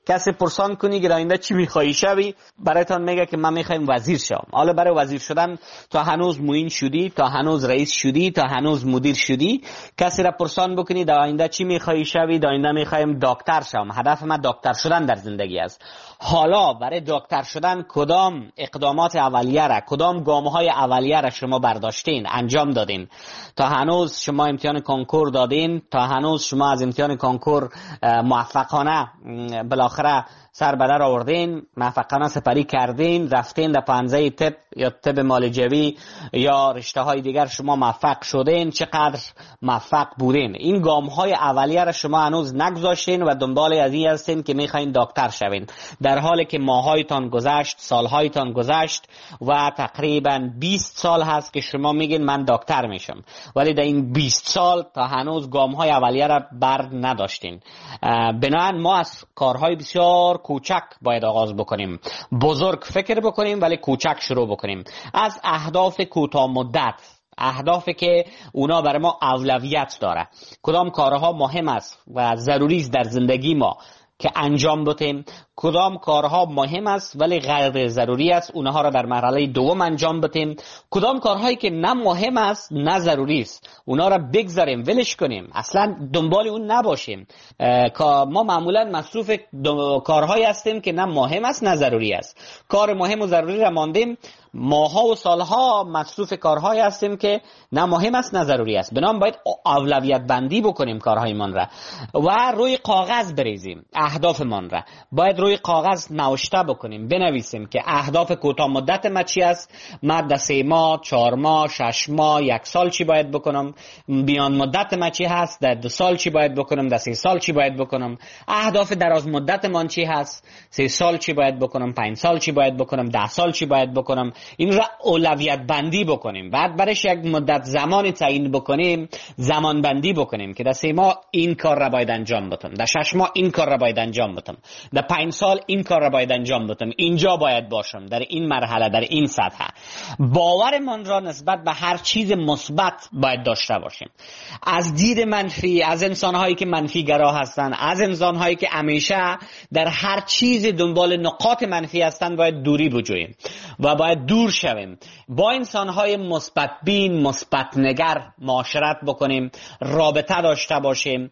کسی پرسان کنی که آینده چی میخوایی شوی، برایتان میگه که من میخوایم وزیر شم. حالا برای وزیر شدن تا هنوز معین شدی، تا هنوز رئیس شدی، تا هنوز مدیر شدی. کسی را پرسان بکنی در آینده چی میخوایی شوی، در آینده میخوایم دکتر شم، هدف من دکتر شدن در زندگی است. حالا برای دکتر شدن کدام اقدامات اولیه را، کدام گام‌های اولیه را شما برداشتین، انجام دادین؟ تا هنوز شما امتحان کنکور دادین، تا هنوز شما از امتحان کنکور موفقانه بالاخره سر به در آوردین، موفقانه سپری کردین، رفتین در پانزه طب یا طب معالجوی یا رشته های دیگر شما موفق شدین، چقدر موفق بودین؟ این گام های اولیه را شما هنوز نگذاشتین و دنبال از این هستین که میخواین دکتر شوین، در حالی که ماهایتان گذشت، سالهایتان گذشت و تقریبا 20 سال هست که شما میگین من دکتر میشم، ولی در این 20 سال تا هنوز گام های اولیه را بر نداشتین. بنابراین ما از کارهای بسیار کوچک باید آغاز بکنیم، بزرگ فکر بکنیم ولی کوچک شروع بکنیم. از اهداف کوتاه مدت، اهدافی که اونا برای ما اولویت داره، کدام کارها مهم است و ضروری است در زندگی ما که انجام بدیم، کدام کارها مهم است ولی غیر ضروری است اونها را در مرحله دوم انجام بدیم، کدام کارهایی که نه مهم است نه ضروری است اونها را بگذاریم، ولش کنیم، اصلا دنبال اون نباشیم. ما معمولا مصروف کارهایی هستیم که نه مهم است نه ضروری است. کار مهم و ضروری را ماندیم، ماها و سالها مصروف کارهایی هستیم که نه مهم است نه ضروری است. بنابراین باید اولویت بندی بکنیم کارهایمان را و روی کاغذ بریزیم. اهدافمان را باید روی کاغذ نوشته بکنیم، بنویسیم که اهداف کوتاه مدت ما چی است، من در 3 ماه، 4 ماه، 6 ماه، 1 سال چی باید بکنم، میان مدت ما چی هست، در 2 سال چی باید بکنم، در 3 سال چی باید بکنم، اهداف دراز مدت من چی هست، 3 سال چی باید بکنم، 5 سال چی باید بکنم، 10 سال چی باید بکنم. این را اولویت بندی بکنیم، بعد برایش یک مدت زمانی تعیین بکنیم، زمان بندی بکنیم که در 3 ماه این کار را باید انجام بدم، در 6 ماه این کار را باید انجام بدم، در 5 سال این کار را باید انجام بدم، اینجا باید باشم، در این مرحله، در این سطح. باورمان را نسبت به هر چیز مثبت باید داشته باشیم. از دید منفی، از انسان‌هایی که منفی گرا هستند، از انسان‌هایی که همیشه در هر چیز دنبال نقاط منفی هستند باید دوری بجوییم و باید دور شویم. با انسان‌های مثبت بین، مثبت نگر معاشرت بکنیم، رابطه داشته باشیم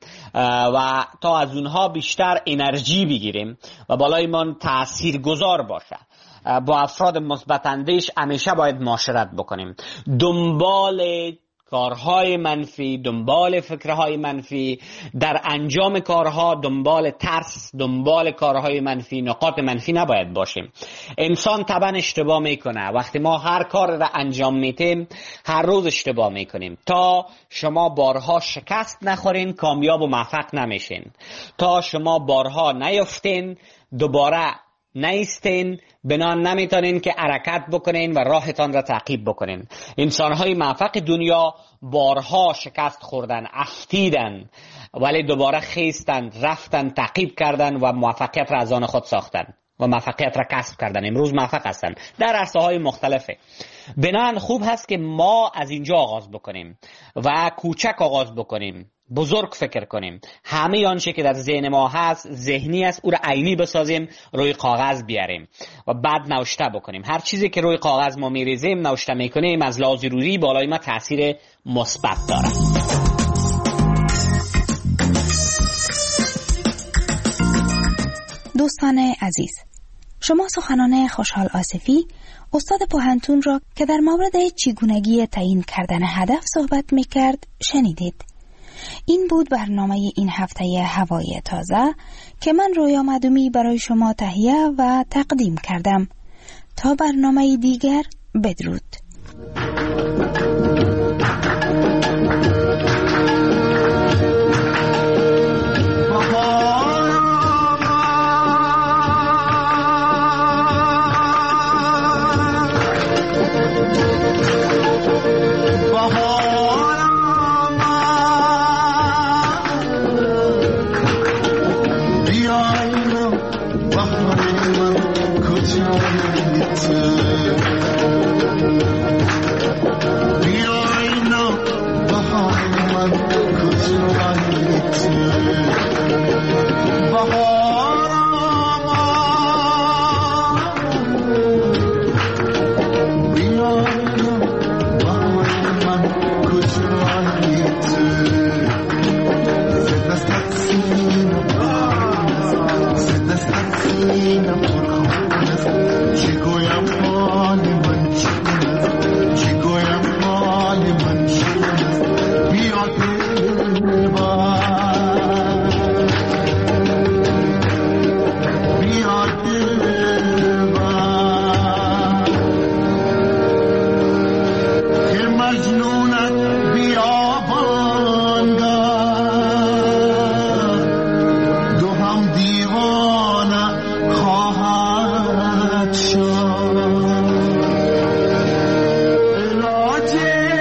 و تا از اونها بیشتر انرژی بگیریم و بالایمان تاثیرگذار باشه. با افراد مثبت اندیش همیشه باید معاشرت بکنیم. دنبال کارهای منفی، دنبال فکرهای منفی، در انجام کارها دنبال ترس، دنبال کارهای منفی، نقاط منفی نباید باشیم. انسان طبعا اشتباه میکنه. وقتی ما هر کار را انجام میتیم هر روز اشتباه میکنیم. تا شما بارها شکست نخورین کامیاب و موفق نمیشین. تا شما بارها نیفتین دوباره نیستین، بنان نمیتونین که حرکت بکنین و راهتان را تعقیب بکنین. انسانهای موفق دنیا بارها شکست خوردن، افتیدن، ولی دوباره خیستن، رفتن، تعقیب کردن و موفقیت را از آن خود ساختن و موفقیت را کسب کردن. امروز موفق هستن در عرصه‌های مختلفه. بنان خوب هست که ما از اینجا آغاز بکنیم و کوچک آغاز بکنیم، بزرگ فکر کنیم. همه آنچه که در ذهن ما هست، ذهنی است، او را عینی بسازیم، روی کاغذ بیاریم و بعد نوشته بکنیم. هر چیزی که روی کاغذ ما میریزیم، نوشته میکنیم، از لحاظ روحی بالای ما تاثیر مثبت داره. دوستان عزیز، شما سخنان خوشحال آصفی، استاد پوهنتون را که در مورد چگونگی تعیین کردن هدف صحبت میکرد شنیدید. این بود برنامه این هفته هوای تازه که من رویا معدومی برای شما تهیه و تقدیم کردم. تا برنامه دیگر، بدرود. بهار سینه پرخون است. چی گویم حال من چگونه است، چی گویم حال من چگونه است. بیا دلبر، بیا دلبر که مجنونت بیابان گرد، دو هم دیوانه خواهد شد. علاج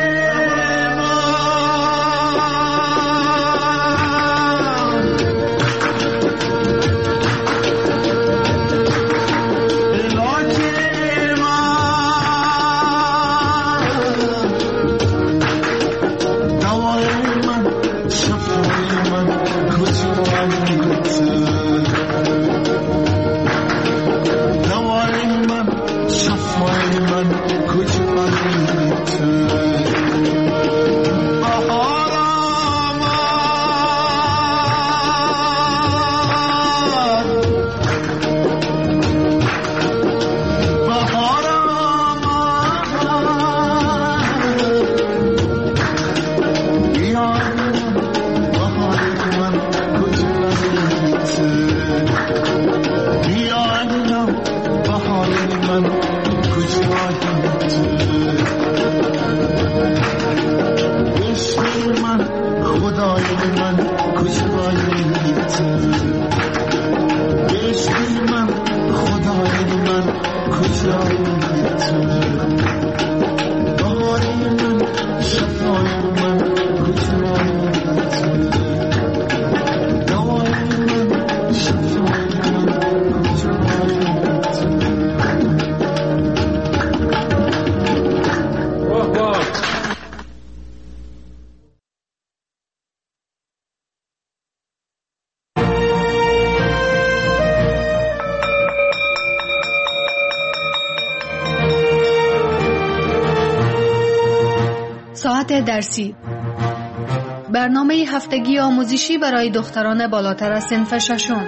ساعت درسی، برنامه هفتگی آموزشی برای دختران بالاتر از صنف ششم.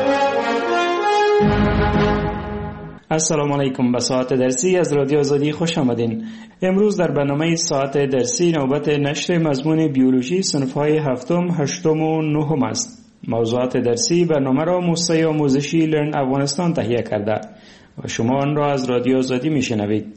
السلام علیکم. به ساعت درسی از رادیو آزادی خوش آمدین. امروز در برنامه ساعت درسی نوبت نشر مضمون بیولوژی صنف‌های هفتم، هشتم و نهم است. موضوعات درسی برنامه را موسسه آموزشی لرن افغانستان تهیه کرده و شما آن را از رادیو آزادی میشنوید.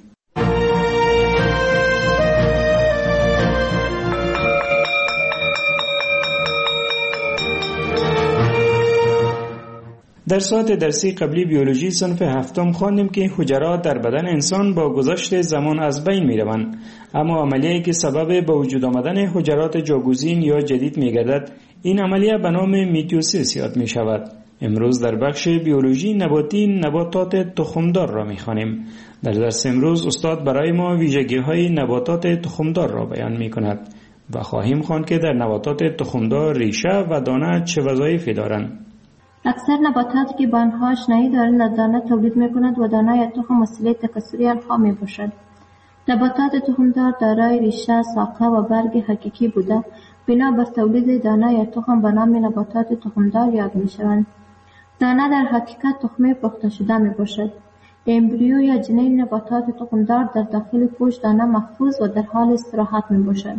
در ساعت درسی قبلی بیولوژی صنف هفتم خواندیم که حجرات در بدن انسان با گذشت زمان از بین می روند، اما عملیه‌ای که سبب به وجود آمدن حجرات جاگزین یا جدید می گردد، این عملیه به نام میتوسیس یاد می شود. امروز در بخش بیولوژی نباتی نباتات تخمدار را می خوانیم. در درس امروز استاد برای ما ویژگی‌های نباتات تخمدار را بیان می کند و خواهیم خواند که در نباتات تخمدار ریشه و دانه چه وظایفی دارند. اکثر نباتاتی که با آنها آشنایی دارند از دانه تولید می‌کنند و دانه یا تخم وسیله تکثری آنها می‌باشد. نباتات تخمدار دارای ریشه، ساقه و برگ حقیقی بوده بنا بر تولید دانه یا تخم به نام نباتات تخمدار یاد می‌شوند. دانه در حقیقت تخمه پخته شده می‌باشد. امبریو یا جنین نباتات تخمدار در داخل پوست دانه محفوظ و در حال استراحت می‌باشد.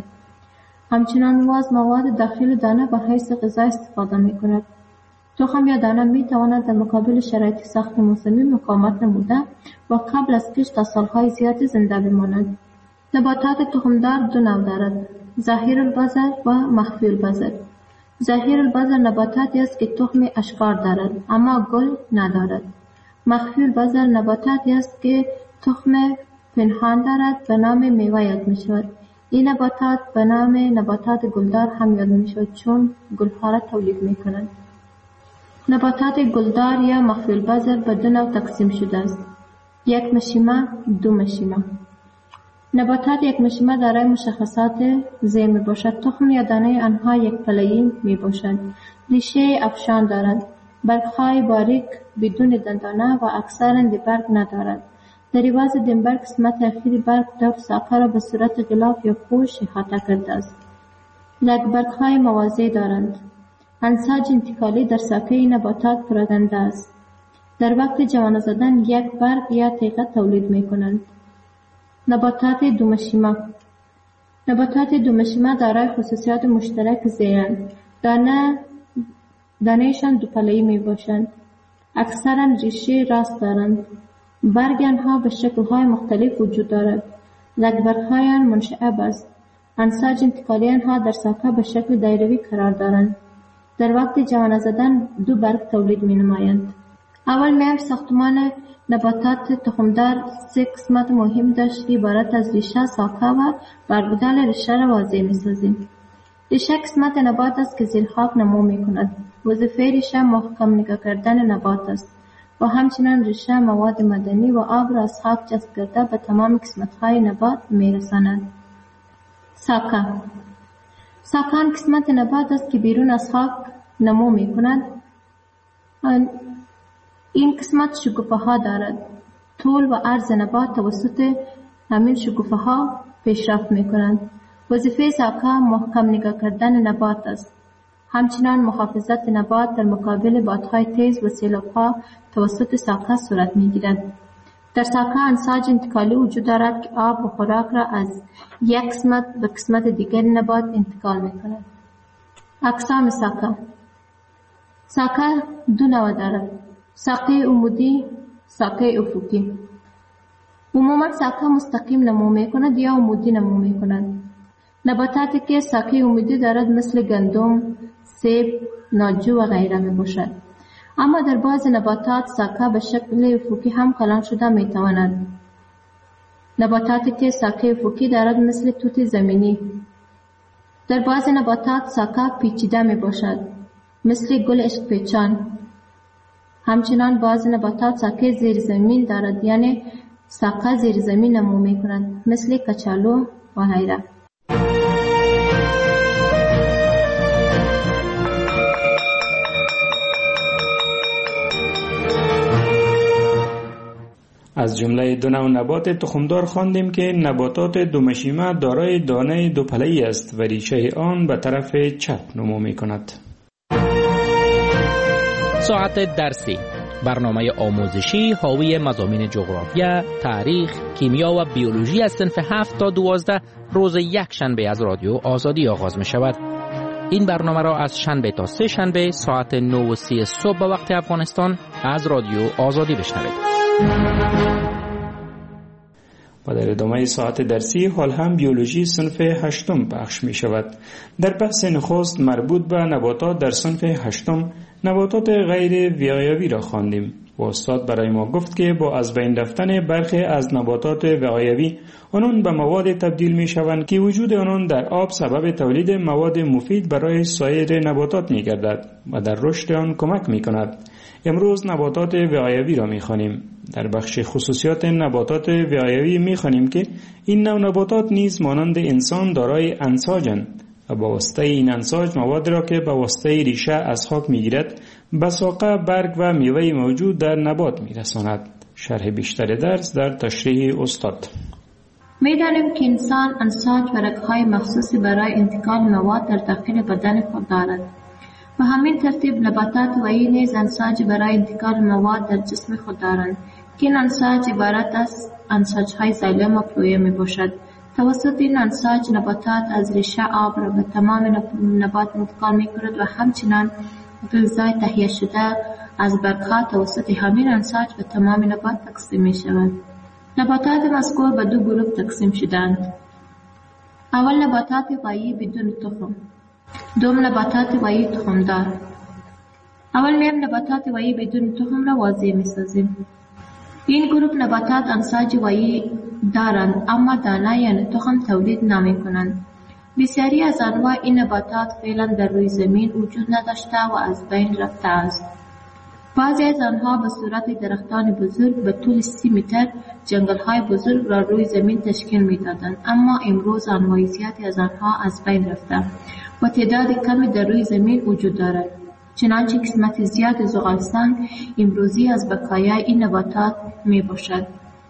همچنان از مواد داخل دانه به حیث غذا استفاده می‌کند. تخم یا دانه می تواند در مقابل شرایط سخت موسمی مقاومت نموده و قبل از کشت تا سالهای زیادی زنده بماند. نباتات تخمدار دو نوع دارد: ظاهر البذر و مخفی البذر. ظاهر البذر نباتاتی است که تخم اشکار دارد اما گل ندارد. مخفی البذر نباتاتی است که تخم پنهان دارد به نام میوه یاد می شود. این نباتات به نام نباتات گلدار هم یاد می شود چون گلها را تولید می کنند. نباتات گلدار یا مخفی البذر به دو نوع تقسیم شده است: یک مشیمه، دو مشیمه. نباتات یک مشیمه دارای مشخصات زیر می باشد. تخم یا دانه آنها یک پله‌ای می باشد. ریشه افشان دارد. برگ‌های باریک بدون دندانه و اکثراً برگ ندارد. در عوض دنبر قسمت اخیر برگ دور ساقه را به صورت غلاف یا پوش احاطه کرده است. برگ‌های موازی دارند. انساج انتقالی در ساقه نباتات پراکنده است. در وقت جوانه زدن یک برگ یا تیغه تولید می کنند. نباتات دومشیمه. نباتات دومشیمه دارای خصوصیات مشترک زیرند. دانهشان دوپله‌ای می باشند. اکثرا ریشه راست دارند. برگ آنها به شکل‌های مختلف وجود دارد. لگبرگ‌های آن منشعب است. انساج انتقالی آنها در ساقه به شکل دایروی قرار دارند. در وقت جوانه زدن 2 برگ تولید می نمایند. اول میایم ساختمان نباتات تخمدار 3 قسمت مهم داشت که عبارت از ریشه، ساقه و برگدال ریشه را واضح می سازیم. ریشه قسمت نبات است که زیر خاک نمو می کند. وظیفه ریشه محکم نگاه کردن نبات است و همچنین ریشه مواد معدنی و آب را از خاک جذب کرده به تمام قسمت‌های نبات می رساند. ساقه. ساقه آن قسمت نبات است که بیرون از خاک نمو می کند. این قسمت شکوفه ها دارد. طول و عرض نبات توسط همین شکوفه ها پیشرفت می کنند. وظیفه ساقه محکم نگاه کردن نبات است. همچنان محافظت نبات در مقابل بادهای تیز و سیلاب‌ها توسط ساقه صورت می گیرد. در ساقه انساج انتقالی وجود دارد که آب و خوراک را از یک قسمت به قسمت دیگر نبات انتقال می کند. اقسام ساقه. ساقه 2 نوع دارد. ساقه عمودی، ساقه افقی. عموما ساقه مستقیم نمو می کند یا عمودی نمو می کند. نباتاتی که ساقه عمودی دارد مثل گندم، سیب، ناجو و غیره می باشد. اما در بعض نباتات ساقه به شکل افقی هم کلان شده می تواند. نباتاتی که ساقه افقی دارد مثل توت زمینی. در بعض نباتات ساقه پیچیده می باشد مثل گل عشق پیچان. همچنان بعض نباتات ساقه زیر زمین دارد، یعنی ساقه زیر زمین نمو می کنند مثل کچالو و غیره. از جمله 2 نوع نبات تخمدار خواندیم که نباتات دومشیمه دارای دانه دوپله‌ای است و ریشه آن به طرف چپ نمو می کند. ساعت درسی، برنامه آموزشی حاوی مضامین جغرافیا، تاریخ، کیمیا و بیولوژی از صنف 7 تا 12 روز یک شنبه از رادیو آزادی آغاز می شود. این برنامه را از شنبه تا 3 شنبه ساعت 9:30 صبح به وقت افغانستان از رادیو آزادی بشنوید. و در ادامه ساعت درسی حال هم بیولوژی صنف 8 پخش می شود. در بحث نخست مربوط به نباتات در صنف 8 نباتات غیر وقایوی را خواندیم و استاد برای ما گفت که با از بین رفتن برخی از نباتات وقایوی آنان به مواد تبدیل می شوند که وجود آنان در آب سبب تولید مواد مفید برای سایر نباتات می گردد و در رشد آن کمک می کند. امروز نباتات وقایوی را می خوانیم. در بخش خصوصیات نباتات وقایوی می خوانیم که این نوع نباتات نیز مانند انسان دارای انساجند و با واسطه این انساج مواد را که با واسطه ریشه از خاک می گیرد به ساقه، برگ و میوه موجود در نبات می رساند. شرح بیشتر درس در تشریح استاد. می دانیم که انسان انساج و رگ‌های مخصوصی برای انتقال مواد در داخل بدن خود دارد. و همین ترتیب نباتات وحی نیز انساج برای انتقال مواد در جسم خود دارند که این انساج عبارت از انساج‌های زایلم و فلویم می باشد. توسط این انساج نباتات از ریشه آب را به تمام نبات انتقال می کند و همچنان غذای تهیه شده از برگ‌ها توسط همین انساج به تمام نبات تقسیم می شود. نباتات مذکور به 2 گروه تقسیم شدند. اول نباتات وحی بدون تخم، دوم نباتات وحی تخمدار. اول میم نباتات وحی بدون تخم را واضح می سازیم. این گروه نباتات انساج وحی دارند اما دانه یعنی تخم تولید نمی کنند. بسیاری از انواع این نباتات فعلا در روی زمین وجود نداشته و از بین رفته است. بعضی از آنها به صورت درختان بزرگ به طول 30 متر جنگل‌های بزرگ را روی زمین تشکیل می‌دادند، اما امروز انواع زیادی از آنها از بین رفته و تعداد کمی در روی زمین وجود دارد. چنانچه قسمت زیاد زغالسنگ امروزی از بقایای این نباتات میباشد.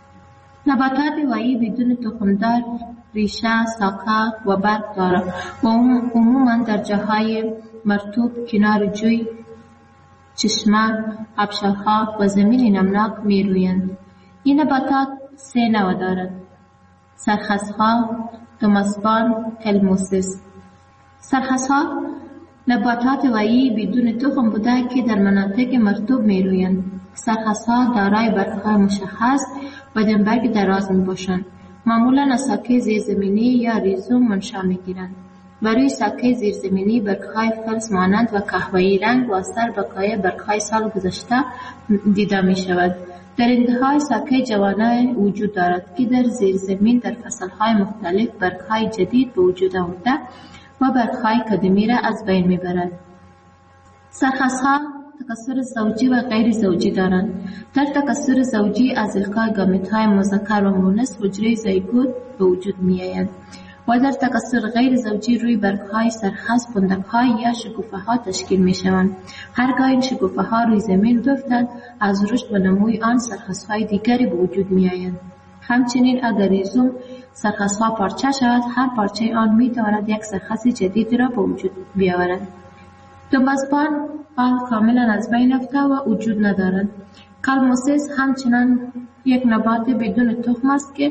نباتات وحی بدون تخمدار ریشه، ساقه و برگ دارد و عموما در جاهای مرطوب، کنار جوی چشمه، آبشارها و زمین نمناک می رویند. این نباتات 3 نوع دارد: سرخسها، توماسبان، هلموسیس. سرخسها نباتات وایی بدون تخم بوده که در مناطق مرطوب می رویند. سرخسها دارای برگ‌های مشخص و دنبرگ دراز می باشند. معمولا از ساکه زیرزمینی یا ریزوم منشأ می گیرند. برای ساکه زیرزمینی برگ‌های فلز مانند و قهوه‌ای رنگ و اثر بقای برگ‌های سال گذشته دیده می شود. در انتهای ساکه جوانه وجود دارد که در زیرزمین در فصلهای مختلف برگ‌های جدید به وجود آورده و برگ‌های قدیمی را از بین می برد. سرخسها تکثر زوجی و غیر زوجی دارند. در تکثر زوجی از القای گامیت‌های مذکر و مؤنث حجره زیگوت به وجود می‌آید و در تکثر غیر زوجی روی برگ‌های سرخس پوندک‌های یا شکوفه‌ها تشکیل می‌شوند. هرگاه این شکوفه‌ها روی زمین بیفتند از رشد و نموی آن سرخس‌های دیگری به وجود می‌آیند. همچنین اگر ریزوم سرخس‌ها پارچه شود، هر پارچه آن می‌تواند یک سرخس جدید را به وجود بیاورد. توماسبان آن کاملا از بین رفته و وجود ندارد. کالموسیس همچنان یک نبات بدون تخم است که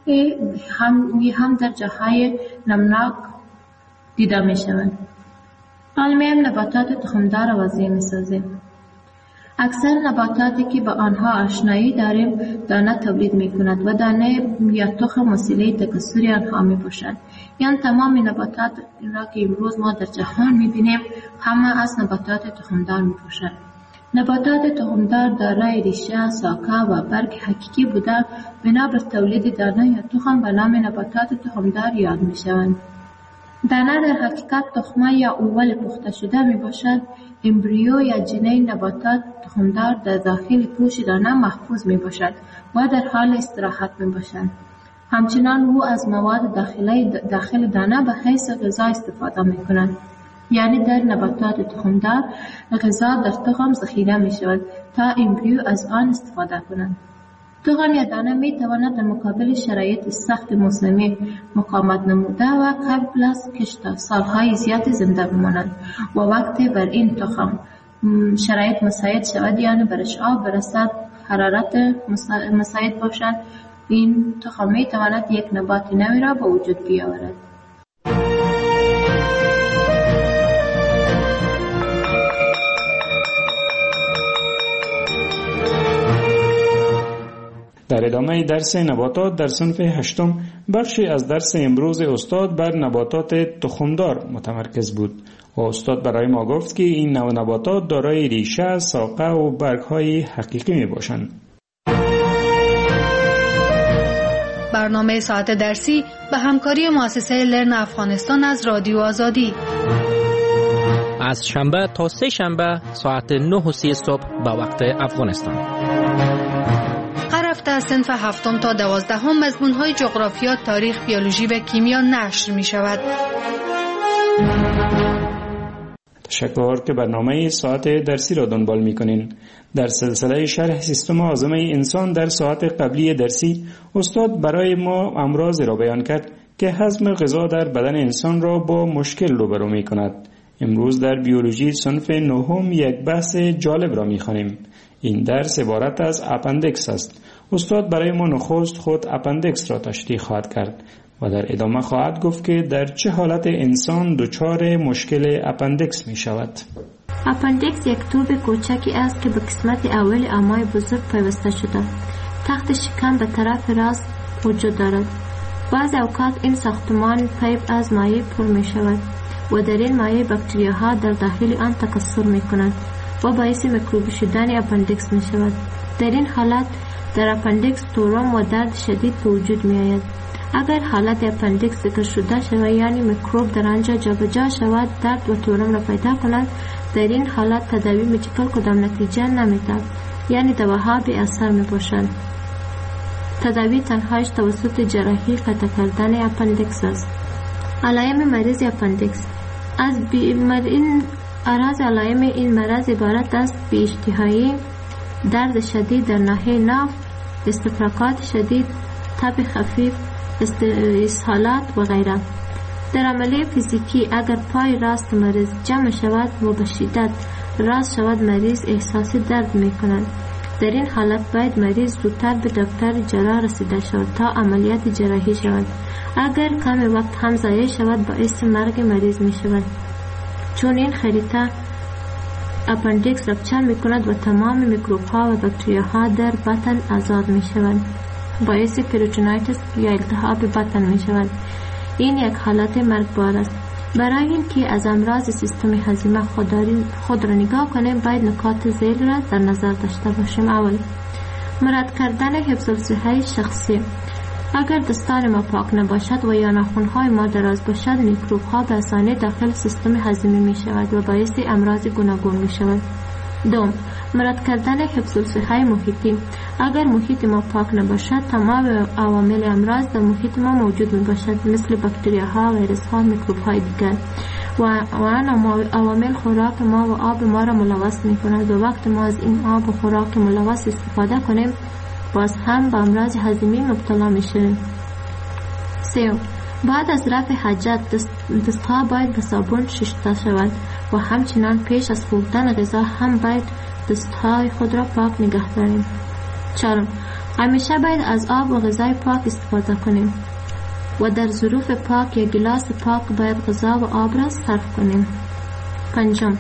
هم در جاهای نمناک دیده می شود. علمیم نباتات تخمدار وضعی می سازیم. اکثر نباتاتی که با آنها آشنایی داریم دانه تولید می کند و دانه یا تخم وسیله تکثر آنها می باشد. یعنی تمام نباتات را که امروز ما در جهان می بینیم همه از نباتات تخمدار می باشد. نباتات تخمدار دارای ریشه، ساقه و برگ حقیقی بوده بنا بر تولید دانه یا تخم به نام نباتات تخمدار یاد می شوند. دانه در حقیقت تخمه یا اول پخته شده می باشد. امبریو یا جنین نباتات تخمدار در داخل پوش دانه محفوظ می باشد و در حال استراحت می باشد. همچنان او از مواد داخل دانه به حیث غذا استفاده می کند. یعنی در نباتات تخمدار غذا در تخم ذخیره می شود تا امبریو از آن استفاده کنند. تخم یا دانه می تواند در مقابل شرایط سخت موسمی مقاومت نموده و قبل از کشت سالهای زیاد زنده بماند و وقتی بر این تخم شرایط مساعد شود، یعنی برش آب برسد، حرارت مساعد باشد، این تخم می تواند یک نبات نوی را به وجود بیاورد. در ادامه درس نباتات در صنف 8 بخشی از درس امروز استاد بر نباتات تخمدار متمرکز بود و استاد برای ما گفت که این نوع نباتات دارای ریشه، ساقه و برگ‌های حقیقی می باشند. برنامه ساعت درسی به همکاری مؤسسه لرن افغانستان از رادیو آزادی از شنبه تا 3 شنبه ساعت 9:30 صبح به وقت افغانستان. هر هفته صنف 7 تا 12 مضمون‌های جغرافیا، تاریخ، بیولوژی و کیمیا نشر می‌شود. تشکر که برنامه ساعت درسی را دنبال می‌کنین. در سلسله شرح سیستم هاضمه انسان در ساعت قبلی درسی استاد برای ما امراض را بیان کرد که هضم غذا در بدن انسان را با مشکل روبرو می‌کند. امروز در بیولوژی صنف 9 یک بحث جالب را می‌خوانیم. این درس عبارت از اپندکس است. استاد برای ما نخست خود اپندکس را تشریح خواهد کرد و در ادامه خواهد گفت که در چه حالت انسان دچار مشکل اپندکس می شود. اپندکس یک توب کوچکی است که به قسمت اول امعای بزرگ پیوسته شده. تخت شکم به طرف راست وجود دارد. بعض اوقات این ساختمان پیپ از مایع پر می شود و در این مایع باکتریاها در داخل آن تکثر می کنند و باعث میکروبی شدن اپندکس می شود. در این حالت در اپندکس تورم و درد شدید به وجود می آید. اگر حالت اپندکس ذکر شده شود، یعنی میکروب در آنجا جابجا شود، درد و تورم را پیدا کند، در این حالت تداوی مدیکال کدام نتیجه نمیدهد، یعنی دواها بی اثر می باشند. تداوی تنهایش توسط جراحی قطع کردن اپندکس است. علائم مریض اپندکس اعراض علائم این مرض عبارت است بی اشتهایی، درد شدید در ناحیه ناف، استفراغات شدید، تب خفیف، اسهالات و غیره. در عملیه فیزیکی اگر پای راست مریض جمع شود و به شدت راست شود مریض احساس درد می کند. در این حالت باید مریض زودتر به دکتر جراح رسیده شود تا عملیات جراحی شود. اگر کم وقت هم ضایع شود باعث مرگ مریض می شود، چون این خریطه اپندیکس رپچر می کند و تمام میکروب ها و باکتریا ها در بطن آزاد می شود. باعث پریتونایتس یا التهاب بطن می شود. این یک حالت مرگبار است. برای اینکه از امراض سیستم هضمی خود را نگاه کنیم باید نکات ذیل را در نظر داشته باشیم. اول، مراد کردن حفظ الصحه شخصی. اگر دستان ما پاک نباشد و یا ناخن‌های ما دراز باشد میکروب ها به آسانی داخل سیستم هضمی می شود و باعث امراض گوناگون می شود. دوم، مراد کردن حفظ الصحه محیطی. اگر محیط ما پاک نباشد تمام عوامل امراض در محیط ما موجود می باشد، مثل باکتریاها، ویروس ها، میکروب های دیگر و آن عوامل خوراک ما و آب ما را ملوث می کند و وقت ما از این آب و خوراک ملوث استفاده کنیم باز هم به امراض هضمی مبتلا می شویم. سوم، بعد از رفع حاجت دستها باید به صابون شسته شود و همچنان پیش از خوردن غذا هم باید دستهای خود را پاک نگه داریم. چهارم، همیشه باید از آب و غذای پاک استفاده کنیم و در ظروف پاک یا گلاس پاک باید غذا و آب را صرف کنیم. پنجم،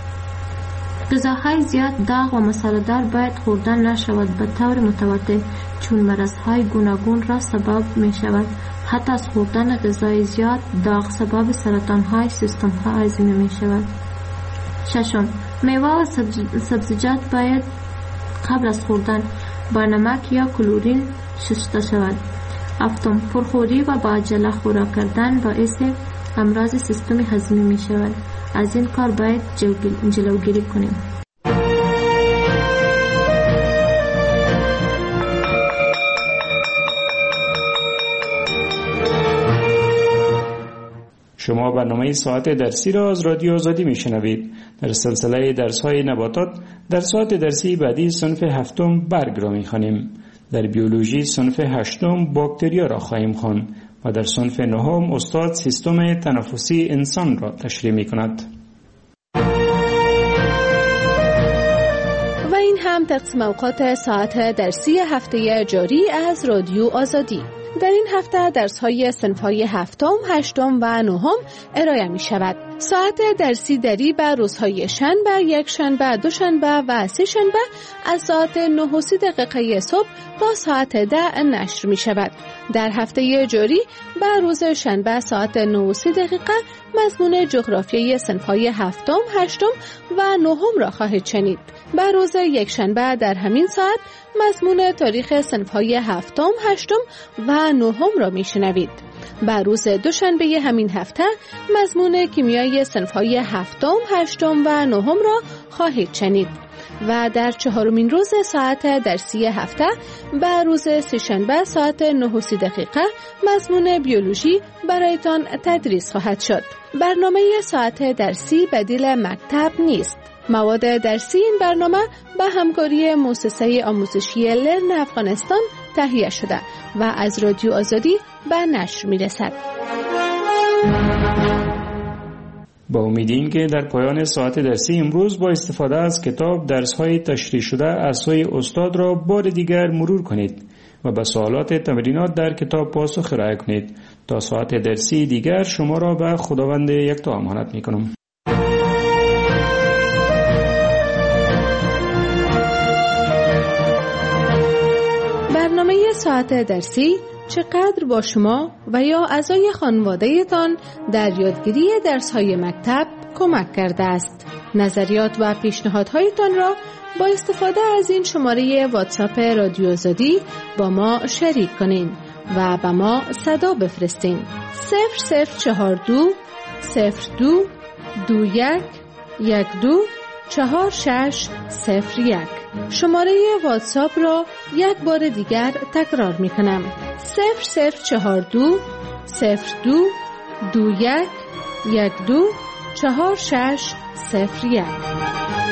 غذاهای زیاد داغ و مساله‌دار باید خوردن نشود به طور متواتر، چون مرضهای گوناگون را سبب می شود. حتی از خوردن غذای زیاد داغ سبب سرطانهای سیستم هضمی می شود. ششم، میوه و سبزیجات باید قبل از خوردن با نمک یا کلورین شسته شود. هفتم، پرخوری و با عجله خوراک کردن باعث امراض سیستم هضمی می شود. از این کار باید جلوگیری کنیم. شما برنامه ساعت درسی را از رادیو آزادی میشنوید. در سلسله درس‌های نباتات در ساعت درسی بعدی صنف هفتم برگ را میخوانیم. در بیولوژی صنف هشتم باکتریا را خواهیم خواند و در صنف نهم استاد سیستم تنفسی انسان را تشریح میکند. و این هم تقسیم اوقات ساعت درسی هفته جاری از رادیو آزادی. در این هفته درس‌های صنف‌های هفتم، هشتم و نهم ارائه می‌شود. ساعت درسی دری بر روزهای شنبه، یکشنبه، دوشنبه و سه‌شنبه از ساعت 9:30 صبح تا ساعت 10 نشر می‌شود. در هفته جاری بر روز شنبه ساعت 9:30 مضمون جغرافیایی صنف‌های هفتم، هشتم و نهم را خواهید شنید. بر روز یکشنبه در همین ساعت مضمون تاریخ صنف‌های هفتم، هشتم و نهم را میشنوید. بر روز دوشنبه همین هفته مضمون کیمیای صنف‌های هفتم، هشتم و نهم را خواهید شنید. و در چهارمین روز ساعت درسی هفته بر روز سه‌شنبه ساعت 9:30 مضمون بیولوژی برایتان تدریس خواهد شد. برنامه ساعت درسی بدیل مکتب نیست. مواد درسی این برنامه به همکاری مؤسسه آموزشی لرن افغانستان تهیه شده و از رادیو آزادی به نشر می‌رسد. با امیدیم که در پایان ساعت درسی امروز با استفاده از کتاب درس‌های تشریح شده از سوی استاد را بار دیگر مرور کنید و به سوالات تمرینات در کتاب پاسخ ارائه کنید. تا ساعت درسی دیگر شما را به خداوند یکتا امانت می‌کنم. برنامه ساعت درسی چقدر با شما و یا اعضای خانواده‌تان در یادگیری درس‌های مکتب کمک کرده است؟ نظریات و پیشنهادهایتان را با استفاده از این شماره واتساپ رادیو آزادی با ما شریک کنین و به ما صدا بفرستین. 0042 02 21 12 4601. شماره واتساپ را یک بار دیگر تکرار می کنم. 0042 02 21 12 4601.